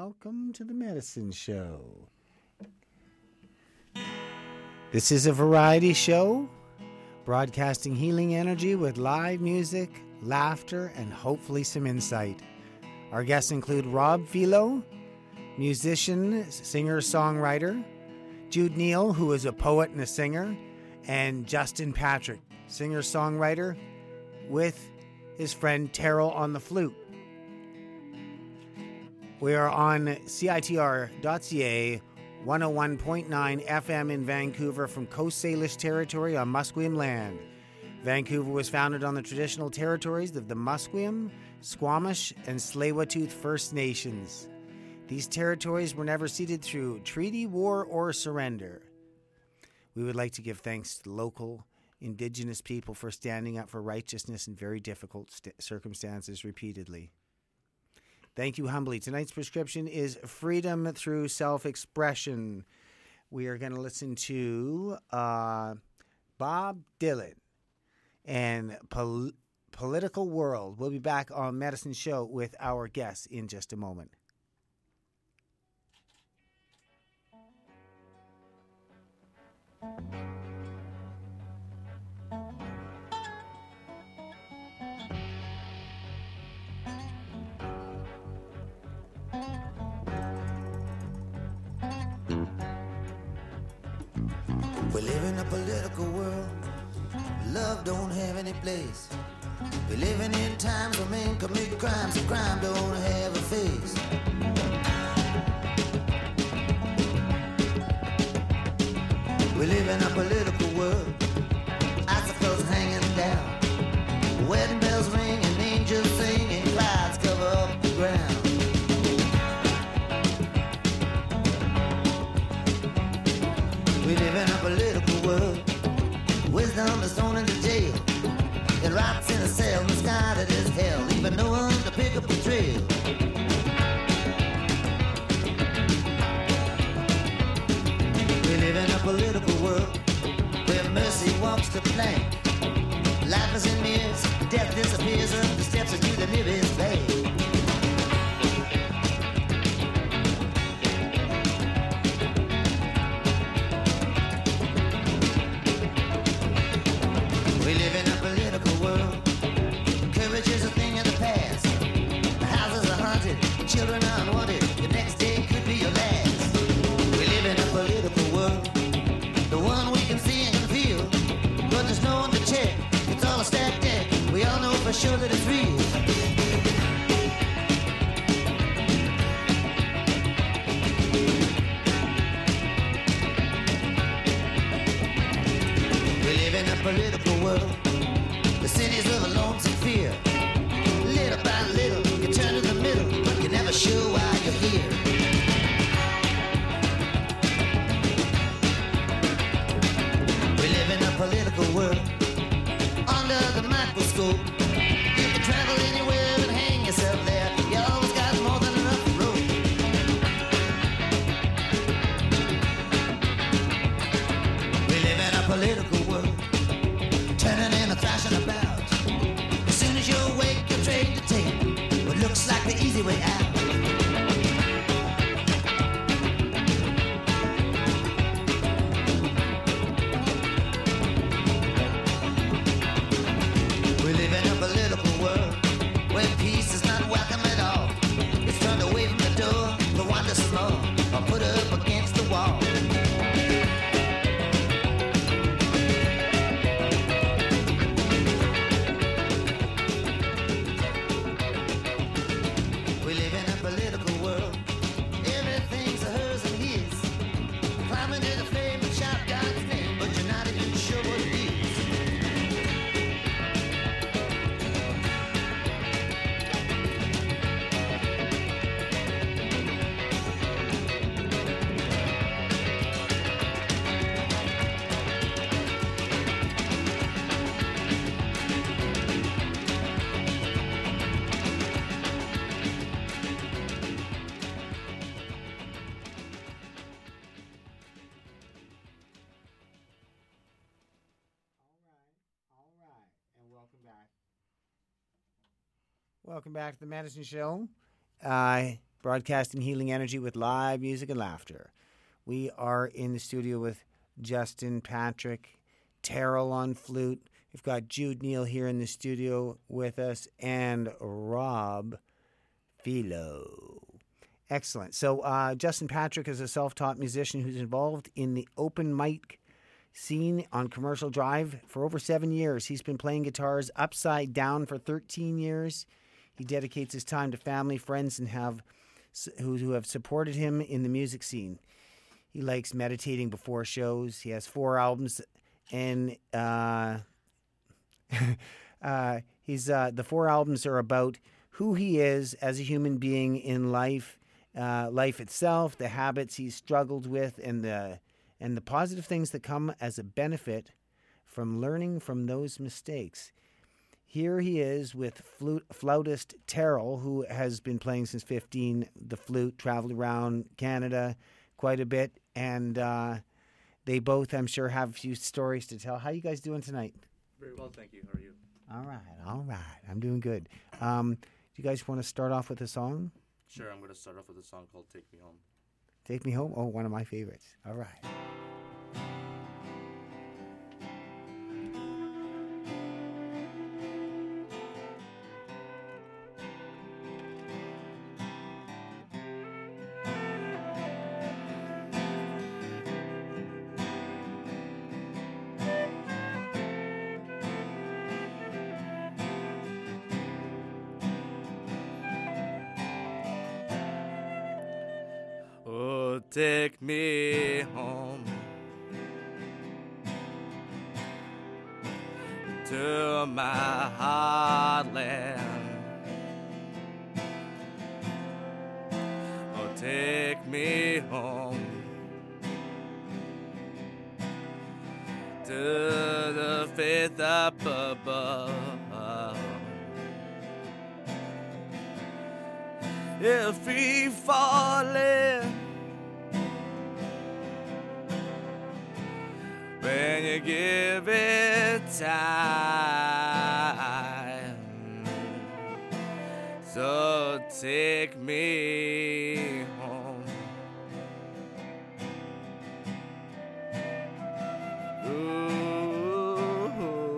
welcome to the Medicine Show. This is a variety show, broadcasting healing energy with live music, laughter, and hopefully some insight. Our guests include Rob Philo, musician, singer-songwriter, Jude Neal, who is a poet and a singer, and Justin Patrick, singer-songwriter, with his friend Terrell on the flute. We are on CITR.ca, 101.9 FM in Vancouver from Coast Salish territory on Musqueam land. Vancouver was founded on the traditional territories of the Musqueam, Squamish, and Tsleil-Waututh First Nations. These territories were never ceded through treaty, war, or surrender. We would like to give thanks to the local Indigenous people for standing up for righteousness in very difficult circumstances repeatedly. Thank you humbly. Tonight's prescription is freedom through self-expression. We are going to listen to Bob Dylan and Political World. We'll be back on Medicine Show with our guests in just a moment. We live in a political world. Love don't have any place. We're living in times when men commit crimes and crime don't have a face. We live in a political world. Icicles hanging down. Wedding bells ring and angels sing and clouds cover up the ground. We live in a political world. Wisdom is thrown into jail. It rots in a cell, misguided as hell, leaving no one to pick up the trail. We live in a political world where mercy walks the plank. Life is in mirrors, death disappears up the steps into the nearest bank. We live in a political world. Courage is a thing of the past. The houses are haunted, children are unwanted. The next day could be your last. We live in a political world, the one we can see and feel. But there's no one to check. It's all a stacked deck. We all know for sure that it's real. We live in a political world. The cities of a lonesome fear. Little by little, you turn to the middle, but you're never sure why you're here. We live in a political world. Under the microscope, you can travel anywhere and hang yourself there. You always got more than enough rope. We live in a political world. Turning and thrashing about. As soon as you're awake, you're trained to take what looks like the easy way out. We live in a political world where peace is not welcome at all. It's turned away from the door to wander some more or put up against the wall. We live in a political world. Everything's hers and his. Climb into the flame and shout God's name, but you're not even sure what it is. Welcome back to the Medicine Show. broadcasting healing energy with live music and laughter. We are in the studio with Justin Patrick, Terrell on flute. We've got Jude Neal here in the studio with us, and Rob Philo. Excellent. So Justin Patrick is a self-taught musician who's involved in the open mic scene on Commercial Drive for over 7 years. He's been playing guitars upside down for 13 years. He dedicates his time to family, friends, and who have supported him in the music scene. He likes meditating before shows. He has 4 albums, and the 4 albums are about who he is as a human being in life, life itself, the habits he's struggled with, and the positive things that come as a benefit from learning from those mistakes. Here he is with flautist Terrell, who has been playing since 15, the flute, traveled around Canada quite a bit, and they both, I'm sure, have a few stories to tell. How are you guys doing tonight? Very well, thank you. How are you? All right. I'm doing good. Do you guys want to start off with a song? Sure, I'm going to start off with a song called Take Me Home. Take Me Home? Oh, one of my favorites. All right. Oh, take me home to my heartland. Oh, take me home to the faith up above. If free falling when you give it time, so take me home. Ooh,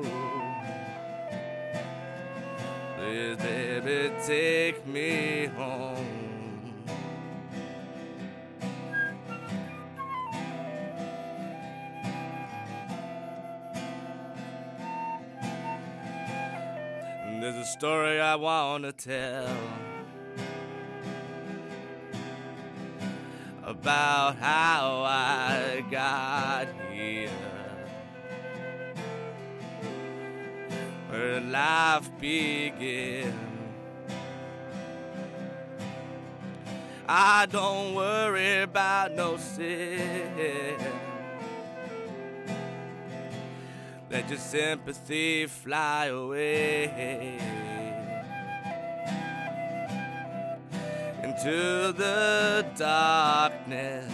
please, baby, take me home. There's a story I want to tell about how I got here, where life began. I don't worry about no sin. Let your sympathy fly away into the darkness.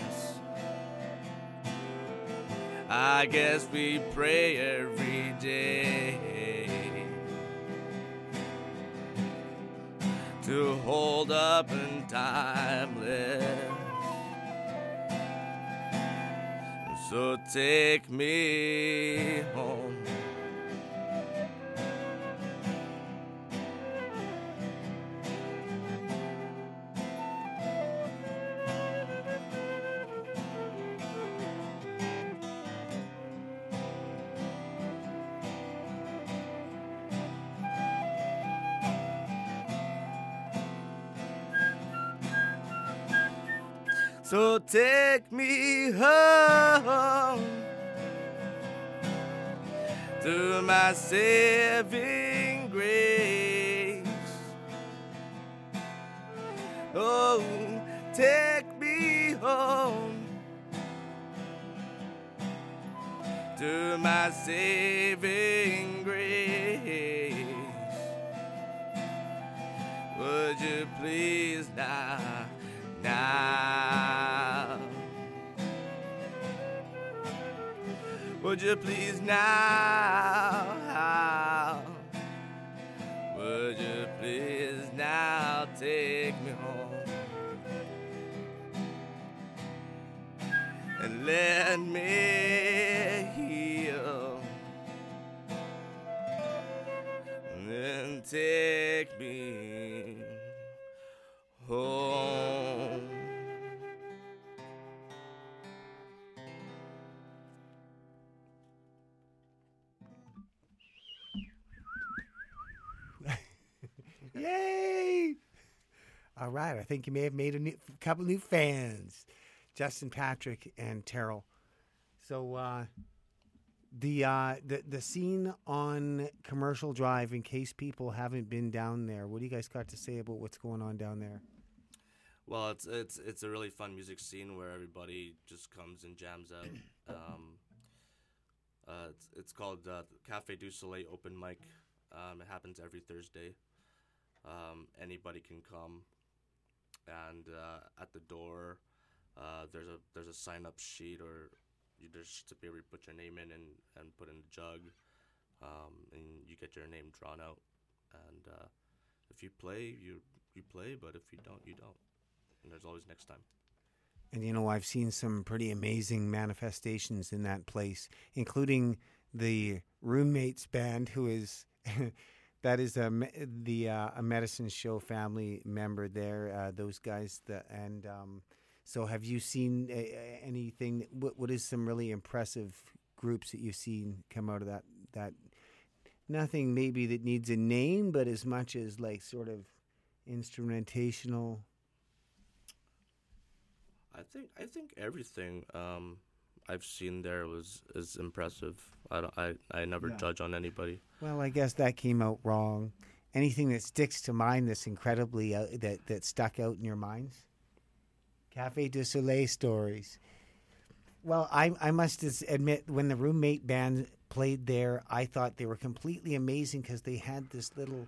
I guess we pray every day to hold up and timeless. So take me home. So take me home to my saving grace. Oh, take me home to my saving grace. Would you please now? Would you please now? Would you please now take me home? and let me heal. And take me home. Yay! All right, I think you may have made a couple new fans, Justin Patrick and Terrell. So the scene on Commercial Drive, in case people haven't been down there, what do you guys got to say about what's going on down there? Well, it's a really fun music scene where everybody just comes and jams out. It's called Cafe du Soleil Open Mic. It happens every Thursday. Anybody can come, and at the door, there's a sign up sheet, or you just to be able to put your name in and put in the jug, and you get your name drawn out. And if you play, you play, but if you don't, you don't. And there's always next time. And you know, I've seen some pretty amazing manifestations in that place, including the Roommates band, who is that is a Medicine Show family member there. Those guys, so have you seen anything? What is some really impressive groups that you've seen come out of that? Nothing maybe that needs a name, but as much as like sort of instrumentational. I think everything I've seen there is impressive. I never judge on anybody. Well, I guess that came out wrong. Anything that sticks to mind that's incredibly that stuck out in your minds? Cafe du Soleil stories. Well, I must admit, when the Roommate band played there, I thought they were completely amazing because they had this little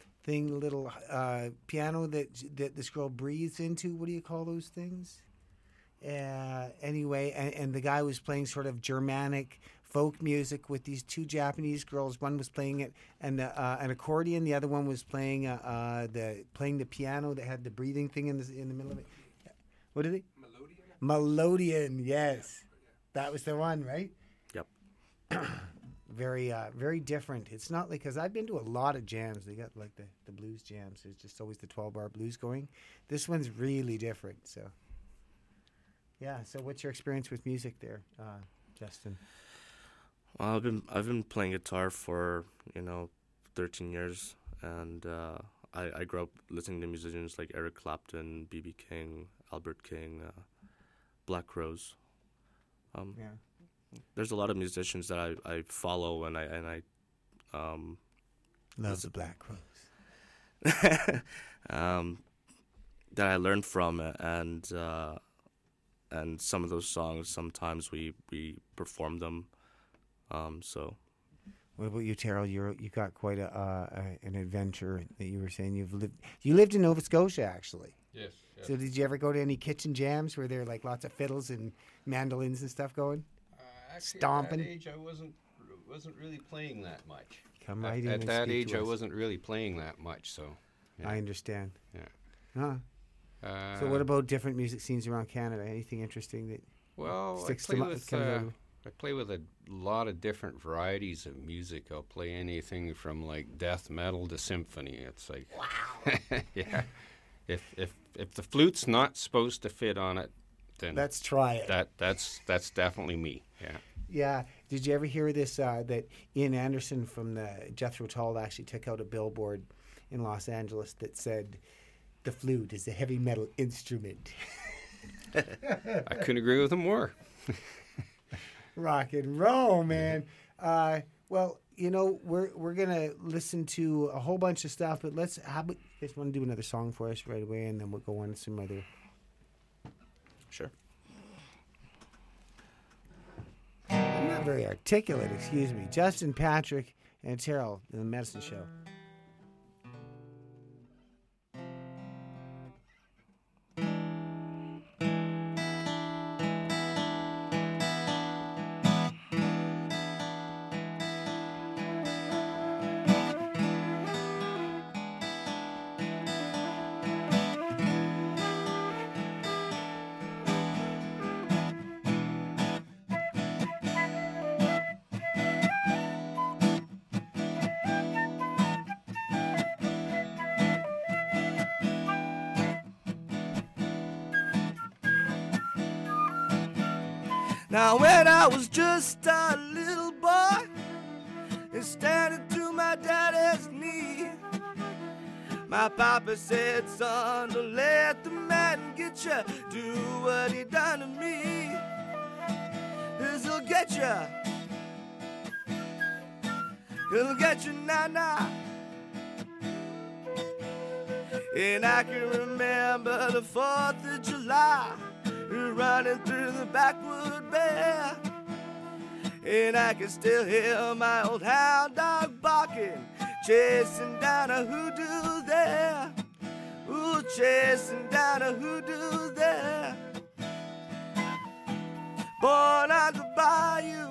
piano that this girl breathes into. What do you call those things? Anyway, and the guy was playing sort of Germanic folk music with these two Japanese girls. One was playing it and an accordion. The other one was playing the piano that had the breathing thing in the middle of it. What did he? Melodian, yes. That was the one, right? Yep. Very different. It's not like, because I've been to a lot of jams. They got like the blues jams. There's just always the 12-bar blues going. This one's really different. So, yeah. So, what's your experience with music there, Justin? Well, I've been playing guitar for 13 years, and I grew up listening to musicians like Eric Clapton, B.B. King, Albert King, Black Rose. Yeah. There's a lot of musicians that I follow and I love the Black Rose. That I learned from, and some of those songs sometimes we perform them. So. What about you, Terrell? You got quite an adventure that you were saying you lived in Nova Scotia, actually. Yes. So did you ever go to any kitchen jams where there are like lots of fiddles and mandolins and stuff going? Actually, Stomping? at that age, I wasn't really playing that much. Come right in At and that speak age, to I us. wasn't really playing that much. So. Yeah. I understand. Yeah. Huh. So what about different music scenes around Canada? Anything interesting that sticks to comes out? I play with a lot of different varieties of music. I'll play anything from like death metal to symphony. It's like, wow. Yeah. If the flute's not supposed to fit on it, then let's try it. That's definitely me. Yeah. Yeah. Did you ever hear this? That Ian Anderson from the Jethro Tull actually took out a billboard in Los Angeles that said, "The flute is a heavy metal instrument." I couldn't agree with him more. Rock and roll, man. Well, we're gonna listen to a whole bunch of stuff, but how about you guys want to do another song for us right away, and then we'll go on to some other. Sure. I'm not very articulate, excuse me. Justin Patrick and Terrell in the Medicine Show. Now when I was just a little boy and standing to my daddy's knee, my papa said, son, don't let the man get you. Do what he done to me, 'cause he'll get you. He'll get you now. And I can remember the 4th of July, running through the backwood bear. And I can still hear my old hound dog barking, chasing down a hoodoo there. Ooh, chasing down a hoodoo there. Born on the bayou,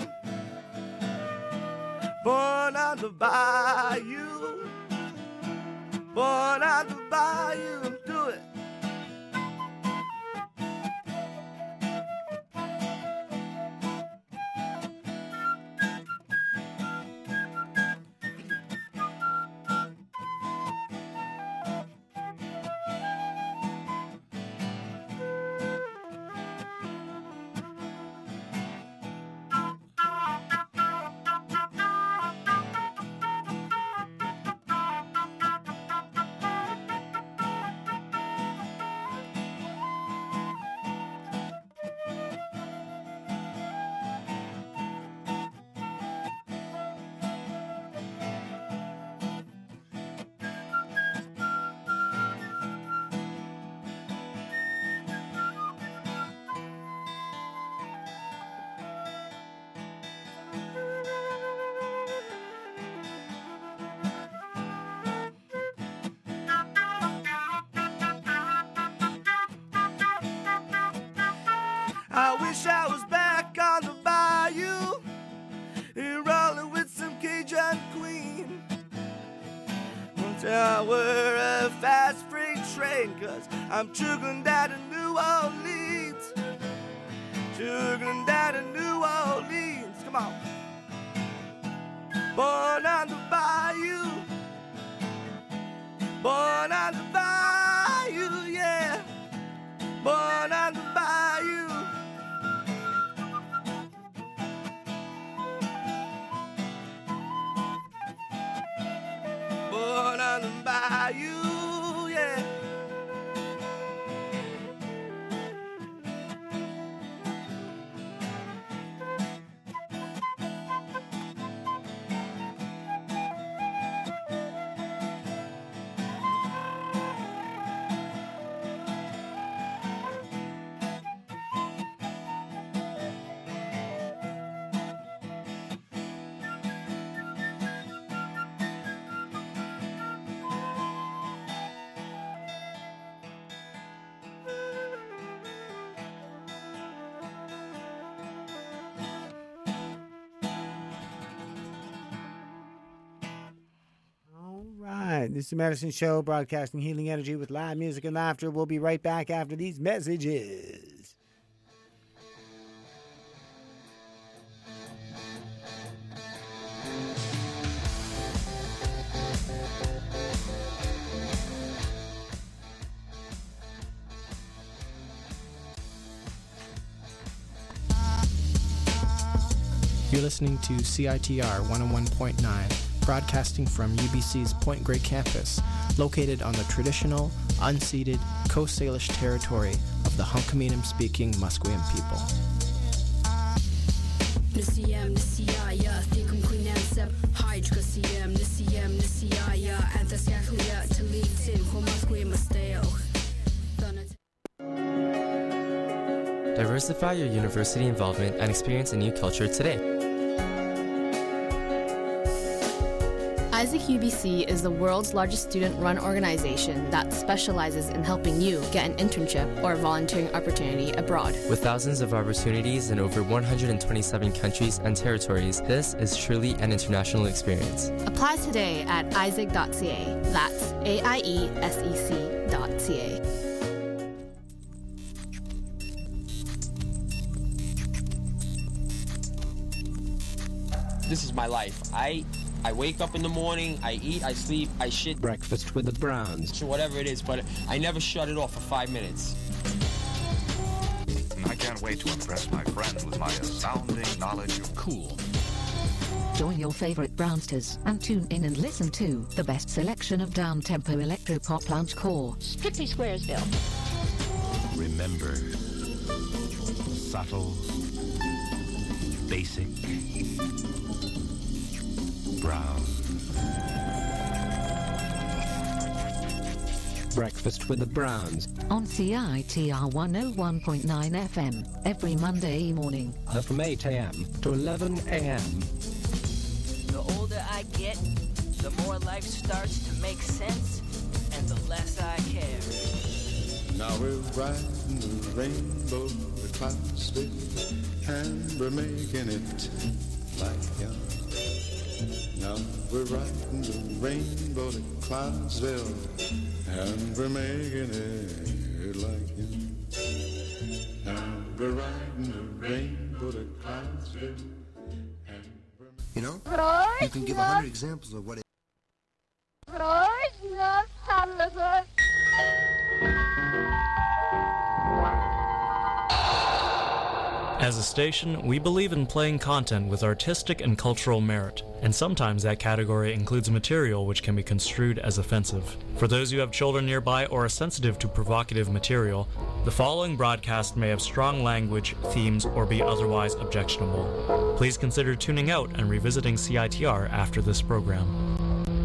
born on the bayou, born on the bayou. Do it. I wish I was back on the bayou, rolling with some Cajun queen. Once I were a fast freight train, 'cause I'm chugging down to New Orleans. Chugging down to New Orleans, come on. Born on the bayou, born on the bayou, yeah. Born on the bayou. Born on the bayou, yeah. This is the Medicine Show, broadcasting healing energy with live music and laughter. We'll be right back after these messages. You're listening to CITR 101.9. Broadcasting from UBC's Point Grey campus, located on the traditional, unceded Coast Salish territory of the Hunkaminam-speaking Musqueam people. Diversify your university involvement and experience a new culture today. Isaac UBC is the world's largest student-run organization that specializes in helping you get an internship or volunteering opportunity abroad. With thousands of opportunities in over 127 countries and territories, this is truly an international experience. Apply today at isaac.ca. That's AIESEC.ca. This is my life. I wake up in the morning, I eat, I sleep, I shit. Breakfast with the Browns. Whatever it is, but I never shut it off for 5 minutes. I can't wait to impress my friends with my astounding knowledge of cool. Join your favorite Brownsters and tune in and listen to the best selection of down-tempo electro-pop loungecore. Strictly Squaresville. Remember, subtle, basic, brown. Breakfast with the Browns on CITR 101.9 FM every Monday morning from 8 a.m. to 11 a.m. The older I get, the more life starts to make sense, and the less I care. Now we're riding the rainbow to Clarksville, and we're making it like young. Now we're riding the rainbow to Clarksville, and we're making it like young. Now we're riding the rainbow to Clarksville, and we're... You know, you can give 100 examples of what it... As a station, we believe in playing content with artistic and cultural merit, and sometimes that category includes material which can be construed as offensive. For those who have children nearby or are sensitive to provocative material, the following broadcast may have strong language, themes, or be otherwise objectionable. Please consider tuning out and revisiting CITR after this program.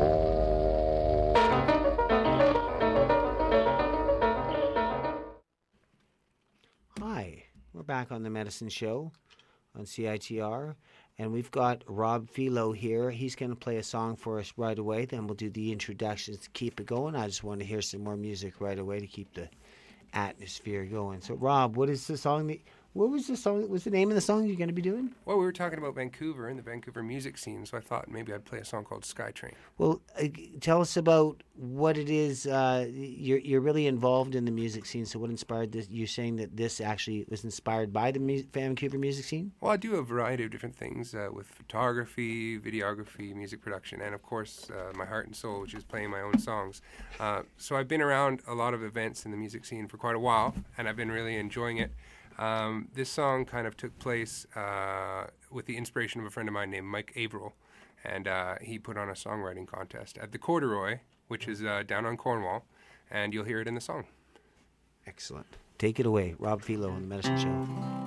We're back on the Medicine Show on CITR, and we've got Rob Philo here. He's going to play a song for us right away, then we'll do the introductions to keep it going. I just want to hear some more music right away to keep the atmosphere going. So, Rob, what is the song what was the song? What was the name of the song you're going to be doing? Well, we were talking about Vancouver and the Vancouver music scene, so I thought maybe I'd play a song called Skytrain. Well, tell us about what it is. You're really involved in the music scene, so what inspired this? You're saying that this actually was inspired by the Vancouver music scene? Well, I do a variety of different things with photography, videography, music production, and of course, my heart and soul, which is playing my own songs. So I've been around a lot of events in the music scene for quite a while, and I've been really enjoying it. This song kind of took place with the inspiration of a friend of mine named Mike Averill, and he put on a songwriting contest at the Corduroy, which is down on Cornwall, and you'll hear it in the song. Excellent. Take it away, Rob Philo on the Medicine Show.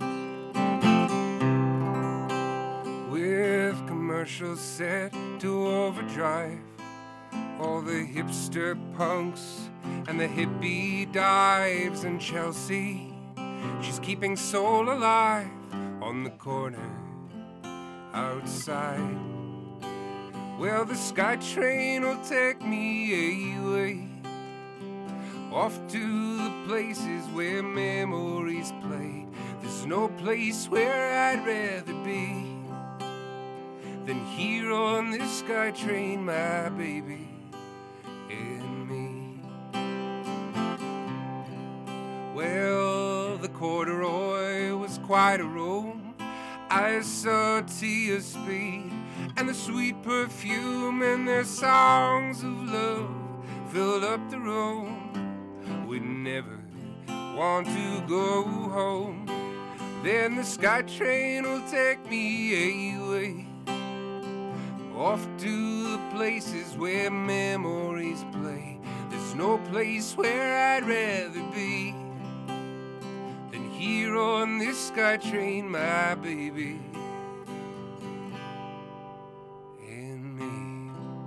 With commercials set to overdrive, all the hipster punks and the hippie dives in Chelsea. She's keeping soul alive on the corner outside. Well, the Skytrain will take me away, off to the places where memories play. There's no place where I'd rather be than here on this Skytrain, my baby and me. Well, the Corduroy was quite a roam. I saw Tia Speed and the sweet perfume and their songs of love filled up the room. We'd never want to go home. Then the Skytrain will take me away, off to the places where memories play. There's no place where I'd rather be than here on this Skytrain, my baby and me.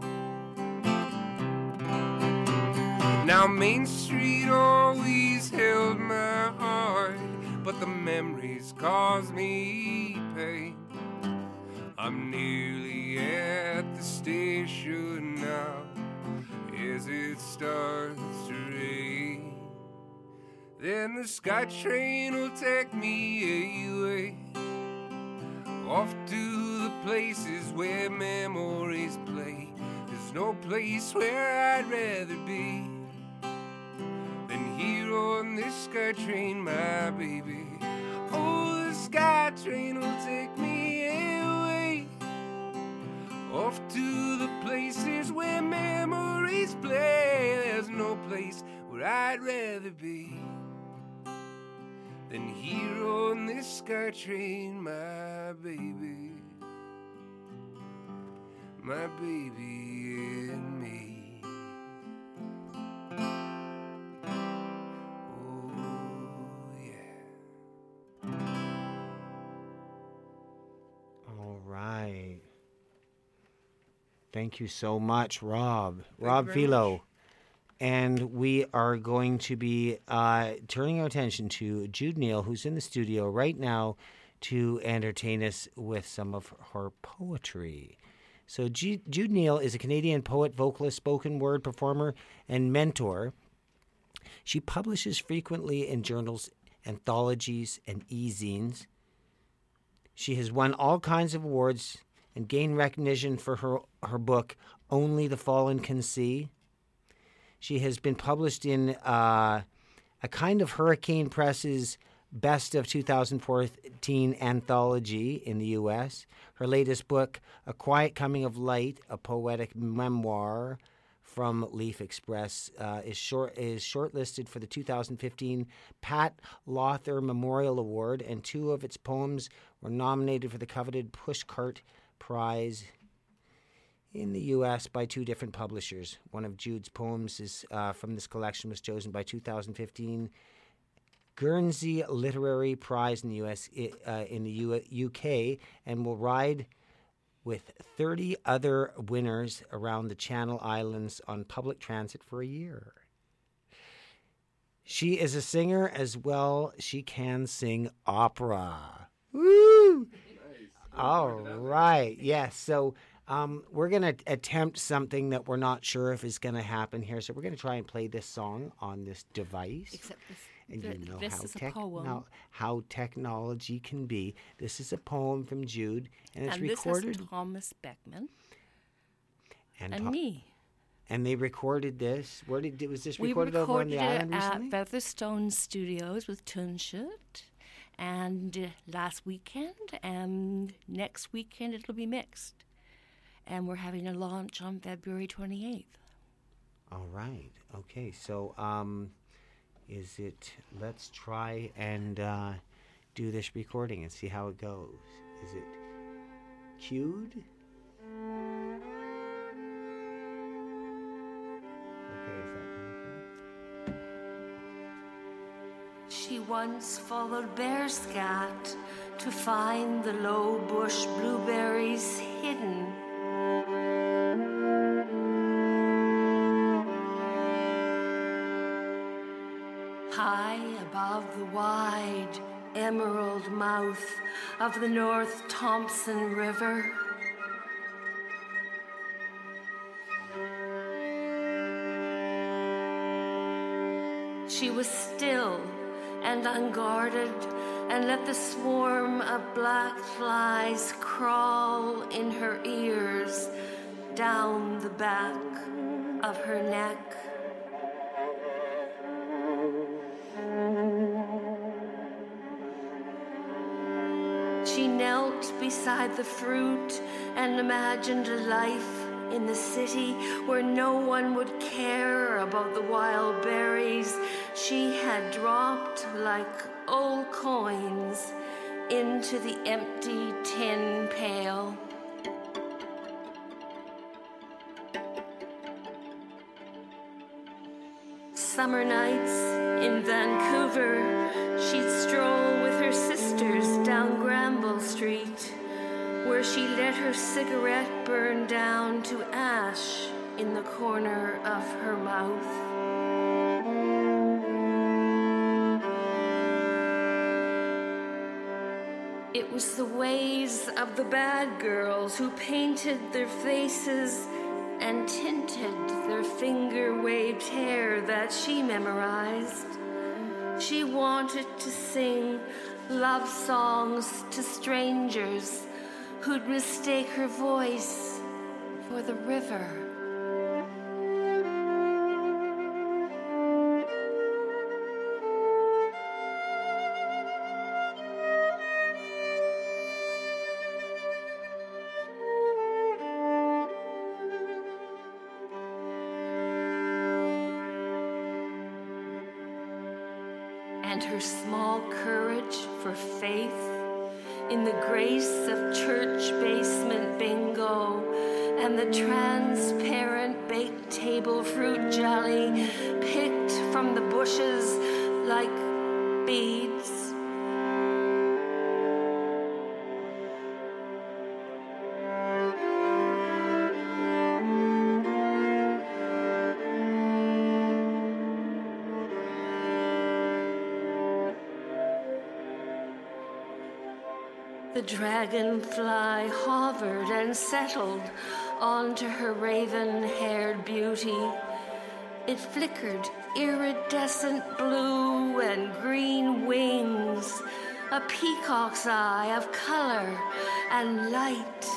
Now Main Street always held my heart, but the memories cause me pain. I'm nearly at the station now as it starts to rain. Then the Skytrain will take me away, off to the places where memories play. There's no place where I'd rather be than here on this Skytrain, my baby. Oh, the Skytrain will take me away, off to the places where memories play. There's no place where I'd rather be And here on this sky train, my baby and me. Oh, yeah. All right. Thank you so much, Rob. you Rob very Philo. much. And we are going to be turning our attention to Jude Neal, who's in the studio right now to entertain us with some of her poetry. So Jude Neal is a Canadian poet, vocalist, spoken word performer, and mentor. She publishes frequently in journals, anthologies, and e-zines. She has won all kinds of awards and gained recognition for her book, Only the Fallen Can See. She has been published in a kind of Hurricane Press's Best of 2014 anthology in the U.S. Her latest book, A Quiet Coming of Light, a poetic memoir from Leaf Express, is shortlisted for the 2015 Pat Lawther Memorial Award, and 2 of its poems were nominated for the coveted Pushcart Prize in the U.S. by 2 different publishers. One of Jude's poems is from this collection was chosen by 2015 Guernsey Literary Prize in the U.S. In the UK, and will ride with 30 other winners around the Channel Islands on public transit for a year. She is a singer as well. She can sing opera. Woo! All right. Yes. So we're going to attempt something that we're not sure if is going to happen here. So we're going to try and play this song on this device. Except and you know this is a poem. how technology can be. This is a poem from Jude, and it's and recorded. This is Thomas Beckman and me. And they recorded this. Where was this We recorded over on recorded the island it recently? at Featherstone Studios with Tunshut, and last weekend, and next weekend it'll be mixed. And we're having a launch on February 28th. All right. Okay. So, let's try and do this recording and see how it goes. Is it cued? Okay, is that coming She once followed Bearscat to find the low bush blueberries hidden. High above the wide emerald mouth of the North Thompson River, she was still and unguarded and let the swarm of black flies crawl in her ears down the back of her neck. She knelt beside the fruit and imagined a life in the city where no one would care about the wild berries she had dropped like old coins into the empty tin pail. Summer nights in Vancouver, she'd stroll with her sisters down Granville Street, where she let her cigarette burn down to ash in the corner of her mouth. It was the ways of the bad girls who painted their faces and tinted their finger-waved hair that she memorized. She wanted to sing love songs to strangers who'd mistake her voice for the river. and her small courage for faith in the grace of church basement bingo and the transparent baked table fruit jelly picked from the bushes like beads. The dragonfly hovered and settled onto her raven-haired beauty. It flickered iridescent blue and green wings, a peacock's eye of color and light.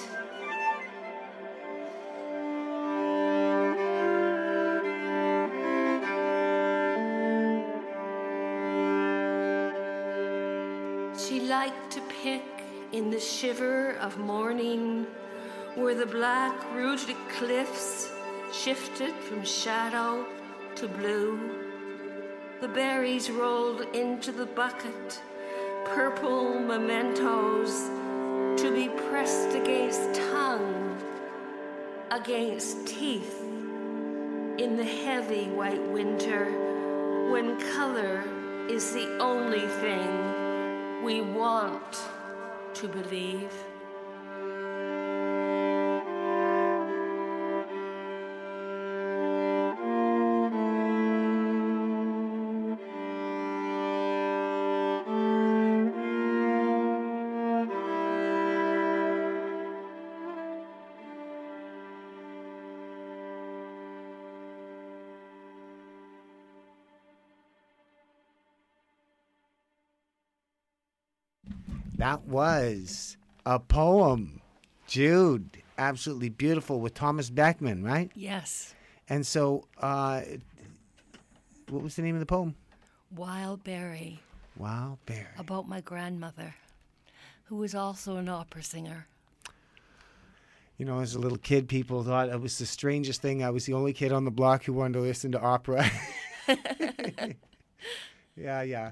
She liked to pick in the shiver of morning, where the black-rooted cliffs shifted from shadow to blue. The berries rolled into the bucket, purple mementos to be pressed against tongue, against teeth, in the heavy white winter, when color is the only thing we want to believe. That was a poem, Jude. Absolutely beautiful, with Thomas Beckman, right? Yes. And so, what was the name of the poem? Wild Berry. Wild Berry. About my grandmother, who was also an opera singer. You know, as a little kid, people thought it was the strangest thing. I was the only kid on the block who wanted to listen to opera. Yeah.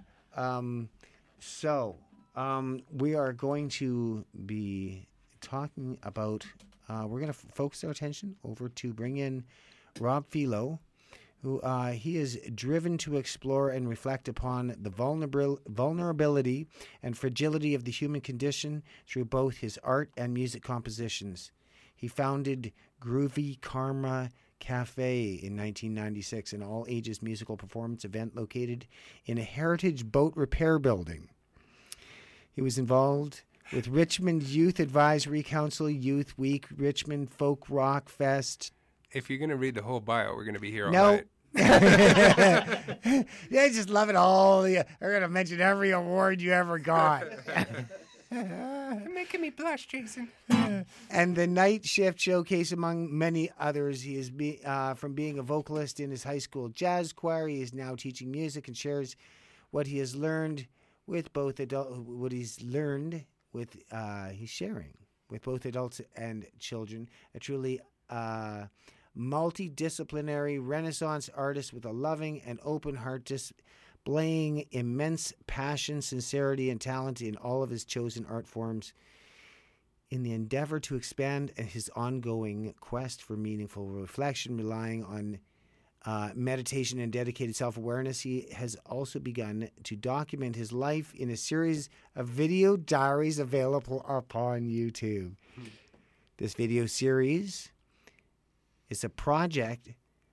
We are going to be talking about, we're going to focus our attention over to bring in Rob Philo, who he is driven to explore and reflect upon the vulnerability and fragility of the human condition through both his art and music compositions. He founded Groovy Karma Cafe in 1996, an all-ages musical performance event located in a heritage boat repair building. He was involved with Richmond Youth Advisory Council, Youth Week, Richmond Folk Rock Fest. If you're going to read the whole bio, we're going to be here all night. Yeah, I just love it all. They're going to mention every award you ever got. You're making me blush, Jason. And the Night Shift Showcase, among many others. He is from being a vocalist in his high school jazz choir. He is now teaching music and shares what he has learned with both he's sharing with both adults and children. A truly multidisciplinary Renaissance artist with a loving and open heart, displaying immense passion, sincerity, and talent in all of his chosen art forms. In the endeavor to expand his ongoing quest for meaningful reflection, relying on meditation and dedicated self-awareness, he has also begun to document his life in a series of video diaries available upon YouTube. This video series is a project,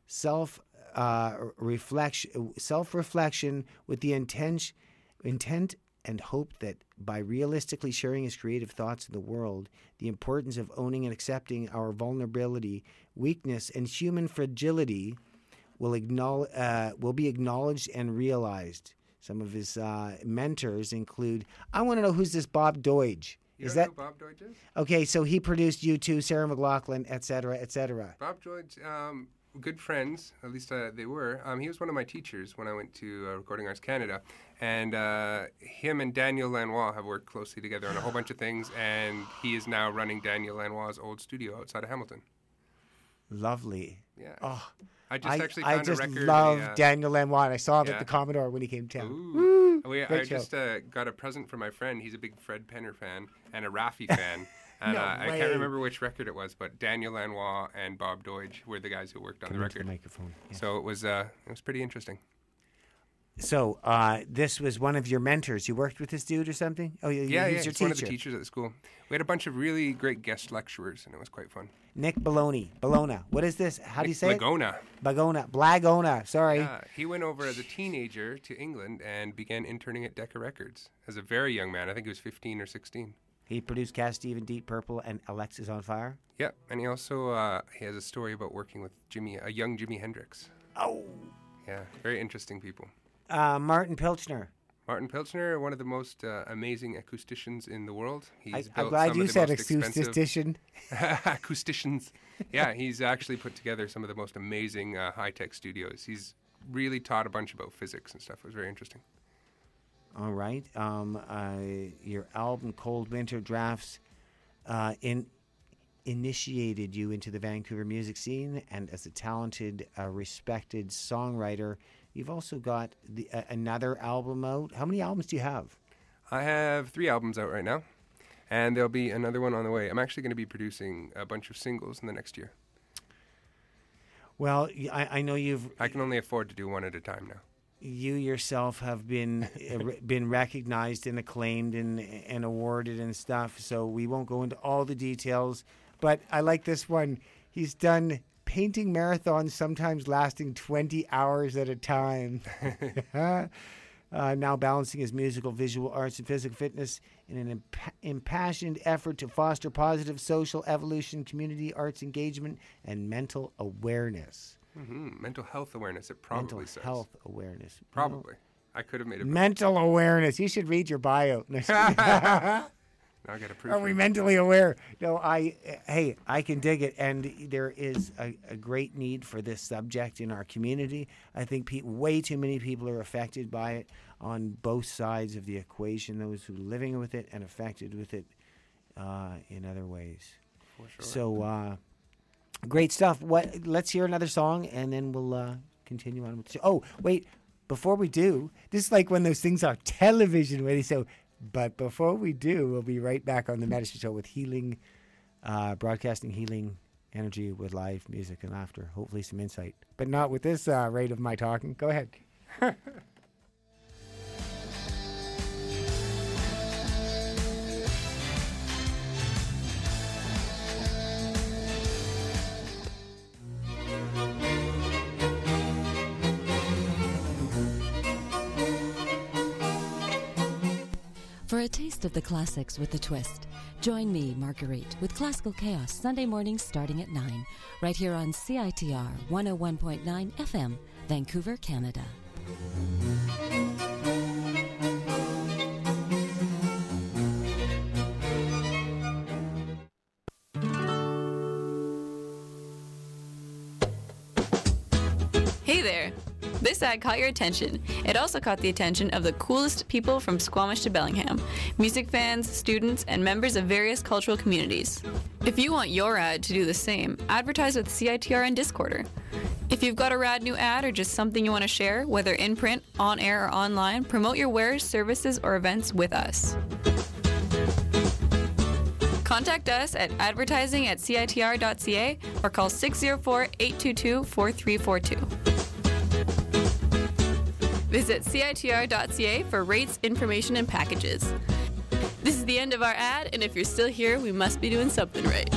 self-reflection with the intent and hope that by realistically sharing his creative thoughts in the world, the importance of owning and accepting our vulnerability, weakness, and human fragility will be acknowledged and realized. Some of his mentors include, I want to know who's this Bob Deutsch. You know who Bob Deutsch is? Okay, so he produced U2, Sarah McLachlan, etc., etc. Bob Deutsch, good friends, at least they were. He was one of my teachers when I went to Recording Arts Canada. And him and Daniel Lanois have worked closely together on a whole bunch of things, and he is now running Daniel Lanois' old studio outside of Hamilton. Lovely. Yeah. Oh, I just actually found just a record. love Daniel Lanois. I saw him at the Commodore when he came to town. Woo! I just got a present from my friend. He's a big Fred Penner fan and a Raffi fan. And I can't remember which record it was, but Daniel Lanois and Bob Deutsch were the guys who worked on the record. The microphone. Yeah. So it was pretty interesting. So this was one of your mentors. You worked with this dude or something? Oh, he's your teacher. One of the teachers at the school. We had a bunch of really great guest lecturers, and it was quite fun. Nick Bologna. What is this? How do you say Blagona. it? Blagona. Sorry. Yeah, he went over as a teenager to England and began interning at Decca Records as a very young man. I think he was 15 or 16. He produced Cat Stevens, Deep Purple, and Alexis on Fire. Yeah, and he also he has a story about working with a young Jimi Hendrix. Oh. Yeah, very interesting people. Martin Pilchner. Martin Pilchner, one of the most amazing acousticians in the world. I'm glad you said acoustician. Acousticians. Yeah, he's actually put together some of the most amazing high-tech studios. He's really taught a bunch about physics and stuff. It was very interesting. All right. Your album, Cold Winter Drafts, initiated you into the Vancouver music scene, and as a talented, respected songwriter, you've also got another album out. How many albums do you have? I have 3 albums out right now, and there'll be another one on the way. I'm actually going to be producing a bunch of singles in the next year. Well, I know I can only afford to do one at a time now. You yourself have been recognized and acclaimed and awarded and stuff, so we won't go into all the details. But I like this one. He's done painting marathons, sometimes lasting 20 hours at a time. Now balancing his musical, visual arts, and physical fitness in an impassioned effort to foster positive social evolution, community arts engagement, and mental awareness. Mm-hmm. Mental health awareness, it probably says. Mental health awareness. Probably. I could have made it. Mental awareness. You should read your bio. Now I got to prove. Are we mentally aware? No, I can dig it, and there is a great need for this subject in our community. I think way too many people are affected by it on both sides of the equation. Those who are living with it and affected with it in other ways. For sure. So great stuff. Let's hear another song, and then we'll continue on with the show. Oh, wait! Before we do, this is like when those things are television ready. So. But before we do, we'll be right back on the Medicine Show with healing, broadcasting healing energy with live music and laughter. Hopefully some insight, but not with this rate of my talking. Go ahead. For a taste of the classics with a twist, join me, Marguerite, with Classical Chaos Sunday mornings starting at 9, right here on CITR 101.9 FM, Vancouver, Canada. Hey there! This ad caught your attention. It also caught the attention of the coolest people from Squamish to Bellingham, music fans, students, and members of various cultural communities. If you want your ad to do the same, advertise with CITR and Discorder. If you've got a rad new ad or just something you want to share, whether in print, on air, or online, promote your wares, services, or events with us. Contact us at advertising@citr.ca or call 604-822-4342. Visit CITR.ca for rates, information, and packages. This is the end of our ad, and if you're still here, we must be doing something right.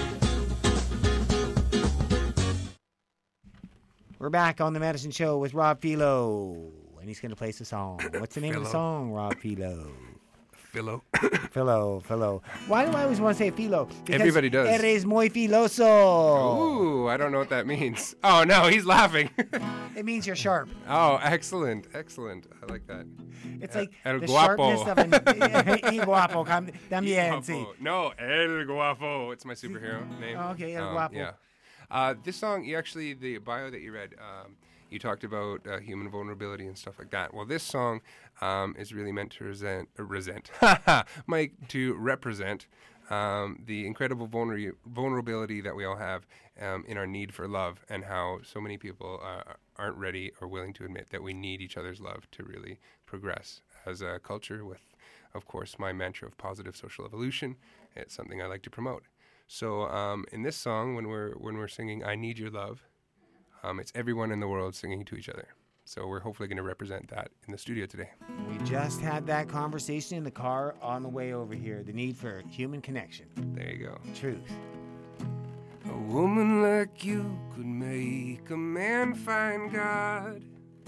We're back on the Medicine Show with Rob Philo, and he's going to play us a song. What's the name of the song, Rob Philo? Philo. Philo. Why do I always want to say Philo? Because everybody does. Eres muy filoso. Ooh, I don't know what that means. Oh, no, he's laughing. It means you're sharp. Oh, excellent. I like that. It's like El the guapo. sharpness of an... Y guapo. También, sí. No, El Guapo. It's my superhero name. Oh, okay, El Guapo. Yeah. This song, the bio that you read, you talked about human vulnerability and stuff like that. Well, this song is really meant to represent the incredible vulnerability that we all have in our need for love, and how so many people aren't ready or willing to admit that we need each other's love to really progress as a culture with, of course, my mantra of positive social evolution. It's something I like to promote. So in this song, when we're singing I Need Your Love, it's everyone in the world singing to each other. So we're hopefully going to represent that in the studio today. We just had that conversation in the car on the way over here. The need for human connection. There you go. Truth. A woman like you could make a man find God.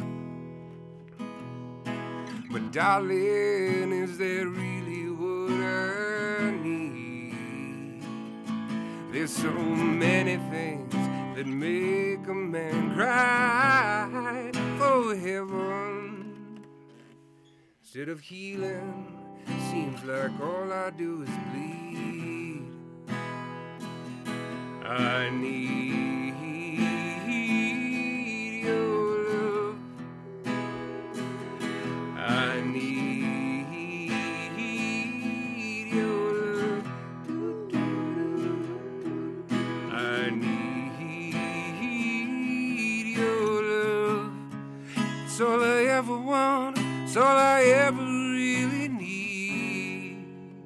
But darling, is that really what I need? There's so many things that make a man cry for heaven. Instead of healing, seems like all I do is bleed. I need your love. I need your love. I need your love. It's all I ever want. It's all I ever really need.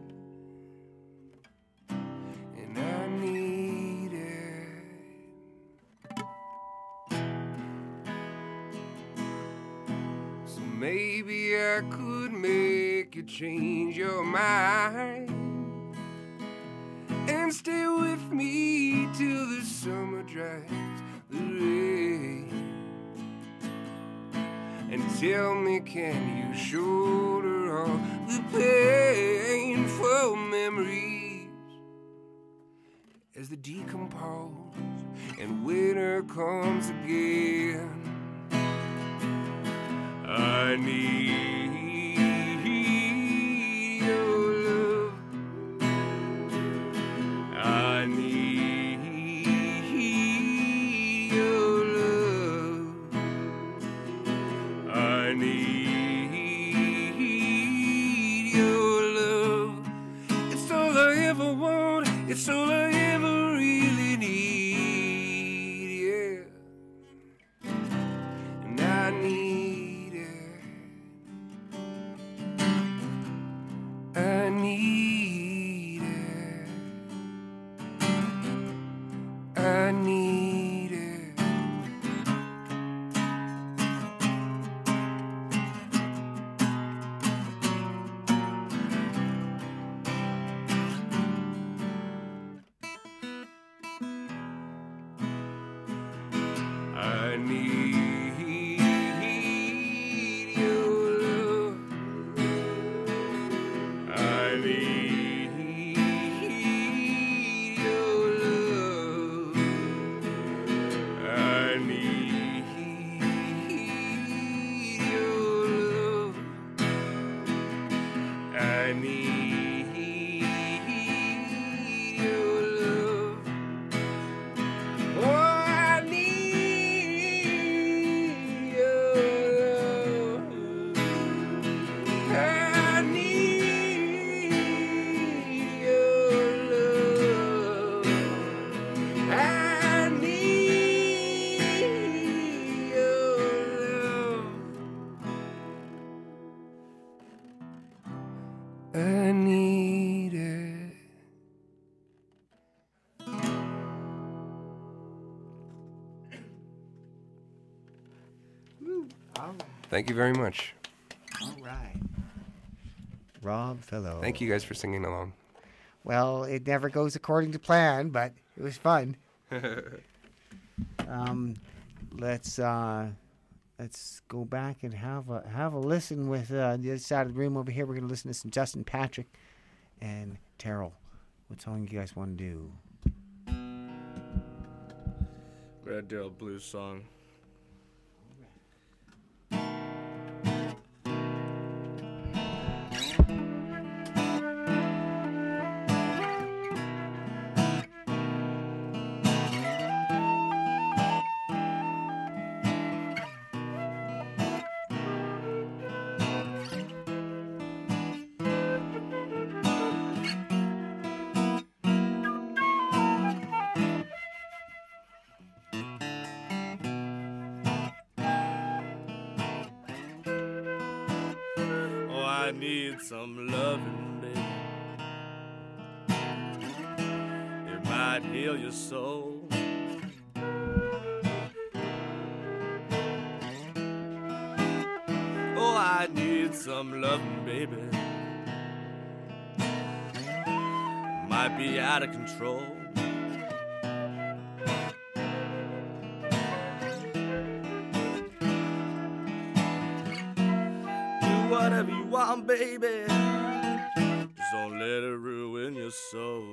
And I need it. So maybe I could make you change your mind and stay with me till the summer dries the rain. And tell me, can you shoulder all the painful memories as they decompose and winter comes again? I need your love. I need your love. I need your love. It's all I ever want. It's all I ever really need. Yeah. And I need it. I need it. I need it. I need your love. I need your love. I need your love. I need your love. Oh, I need your love. I need your love. I need your love. I need it. All right. Thank you very much. All right. Rob Philo. Thank you guys for singing along. Well, it never goes according to plan, but it was fun. Let's go back and have a listen with the other side of the room over here. We're going to listen to some Justin Patrick and Terrell. What song you guys want to do? Red Deal Blues song. need some loving, baby. It might heal your soul. Oh, I need some loving, baby. Might be out of control. Do whatever you want, baby. Just don't let it ruin your soul.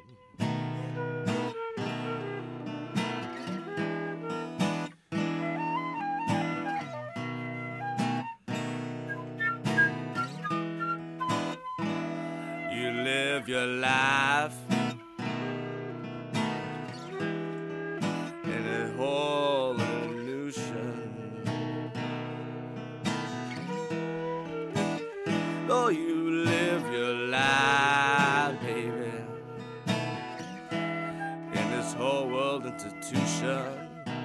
You live your life in a whole illusion. Oh, you live your life, baby, in this whole world institution.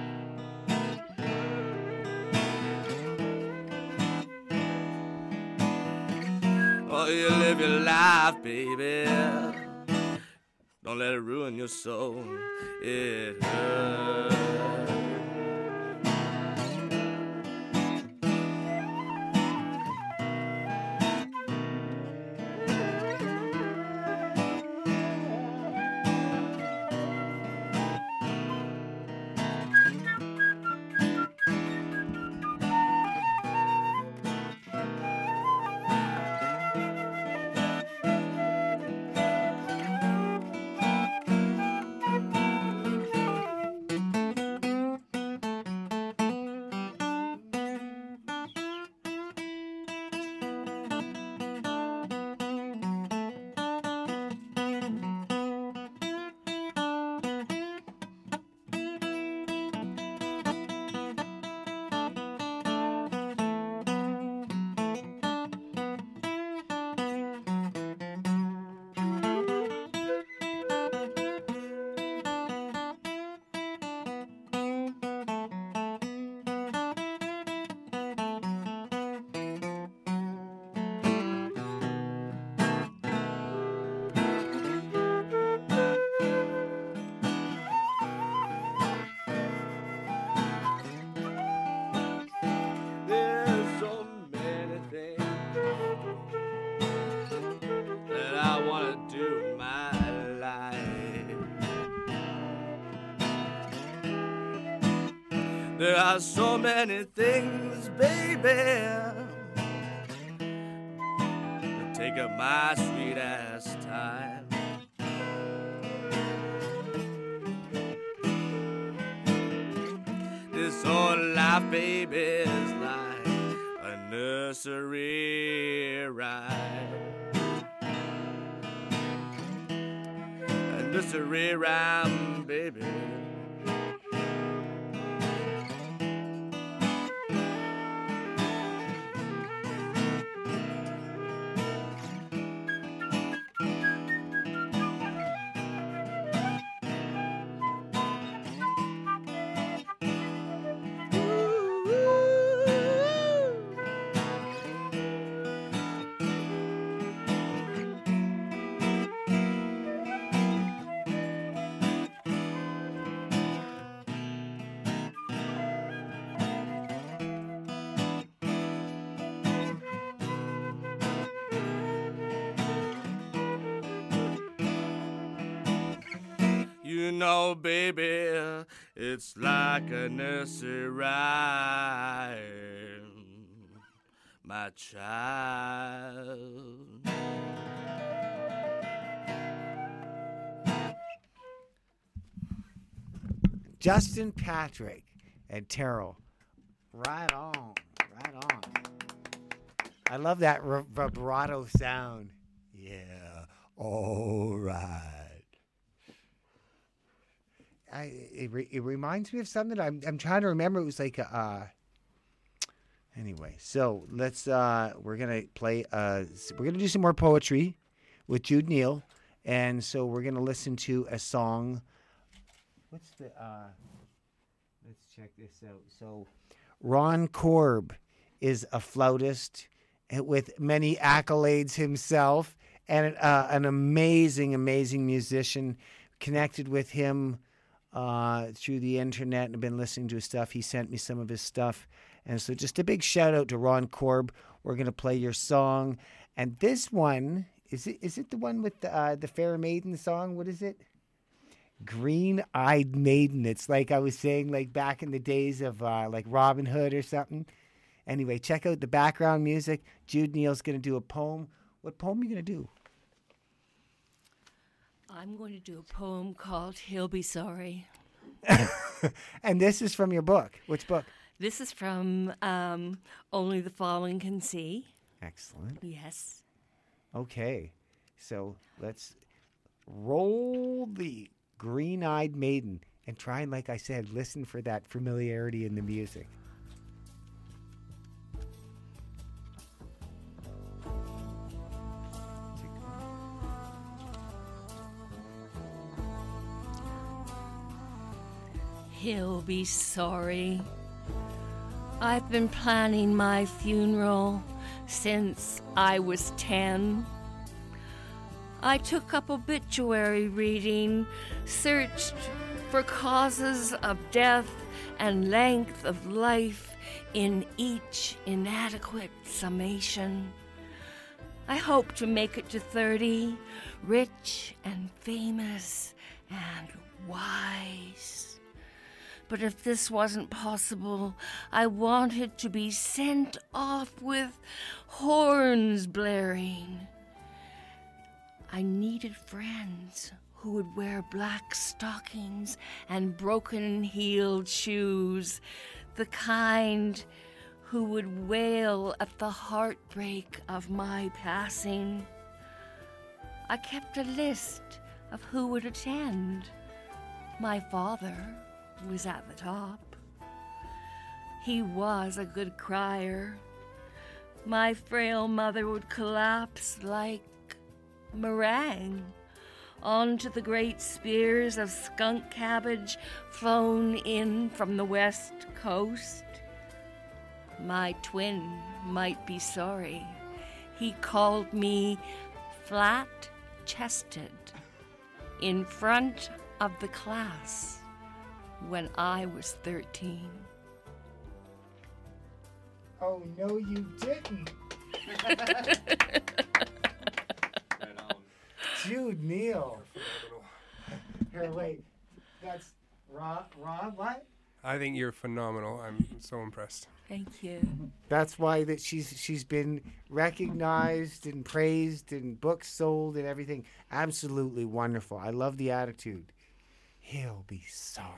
Oh, you live your life, baby. Don't let it ruin your soul. It hurts. There are so many things, baby, that take up my sweet ass time. This whole life, baby, is like a nursery rhyme. A nursery rhyme, baby. You know, baby, it's like a nursery rhyme, my child. Justin Patrick and Terrell. Right on, right on. I love that vibrato sound. Yeah, all right. It reminds me of something. I'm trying to remember. It was like anyway. So let's we're gonna play. We're gonna do some more poetry with Jude Neal, and so we're gonna listen to a song. What's the? Let's check this out. So Ron Korb is a flautist with many accolades himself, and an amazing, amazing musician. Connected with him through the internet and been listening to his stuff. He sent me some of his stuff. And so just a big shout out to Ron Korb. We're going to play your song. And this one, is it the one with the Fair Maiden song? What is it? Green-Eyed Maiden. It's like I was saying, like back in the days of like Robin Hood or something. Anyway, check out the background music. Jude Neal's going to do a poem. What poem are you going to do? I'm going to do a poem called He'll Be Sorry. And this is from your book. Which book? This is from Only the Fallen Can See. Excellent. Yes. Okay. So let's roll the Green-Eyed Maiden and try and, like I said, listen for that familiarity in the music. He'll be sorry. I've been planning my funeral since I was 10. I took up obituary reading, searched for causes of death and length of life in each inadequate summation. I hope to make it to 30, rich and famous and wise. But if this wasn't possible, I wanted to be sent off with horns blaring. I needed friends who would wear black stockings and broken-heeled shoes, the kind who would wail at the heartbreak of my passing. I kept a list of who would attend. My father was at the top. He was a good crier. My frail mother would collapse like meringue onto the great spears of skunk cabbage flown in from the west coast. My twin might be sorry. He called me flat-chested in front of the class when I was 13. Oh, no, you didn't. Jude Neal. Here, wait. That's Rob, what? I think you're phenomenal. I'm so impressed. Thank you. That's why that she's been recognized and praised and books sold and everything. Absolutely wonderful. I love the attitude. He'll be sorry.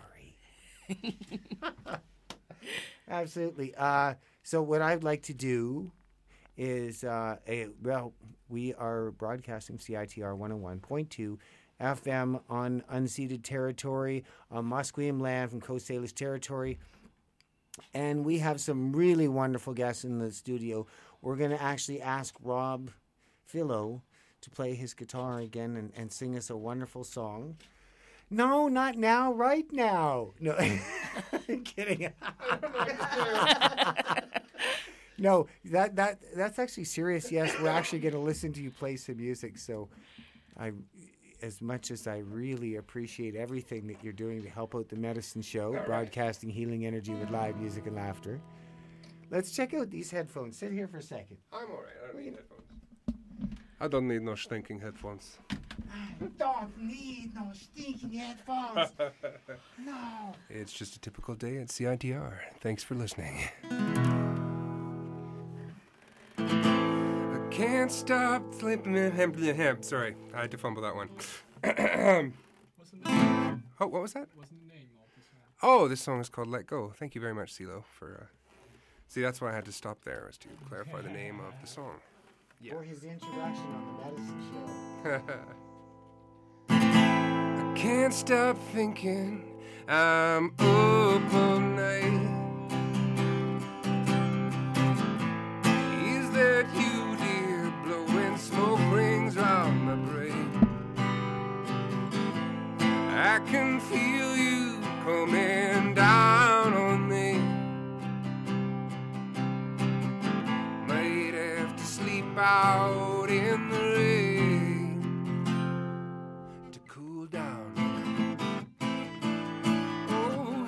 Absolutely. So what I'd like to do is, we are broadcasting CITR 101.2 FM on unceded territory on Musqueam land from Coast Salish territory. And we have some really wonderful guests in the studio. We're going to actually ask Rob Philo to play his guitar again and sing us a wonderful song. No, not now, right now. No, I'm kidding. No, that's actually serious. Yes, we're actually going to listen to you play some music. So, as much as I really appreciate everything that you're doing to help out the Medicine Show, broadcasting healing energy with live music and laughter, let's check out these headphones. Sit here for a second. I'm all right. I don't need headphones. I don't need no stinking headphones. I don't need no stinking headphones. No. It's just a typical day at CITR. Thanks for listening. I can't stop flipping him. Sorry, I had to fumble that one. Oh, what was that? Oh, this song is called Let Go. Thank you very much, CeeLo, for... See, that's why I had to stop there, was to clarify the name of the song. Yeah. For his introduction on the Medicine Show. I can't stop thinking I'm up all night. Is that you, dear, blowing smoke rings round my brain? I can feel you coming down on me. Might have to out in the rain to cool down. Oh,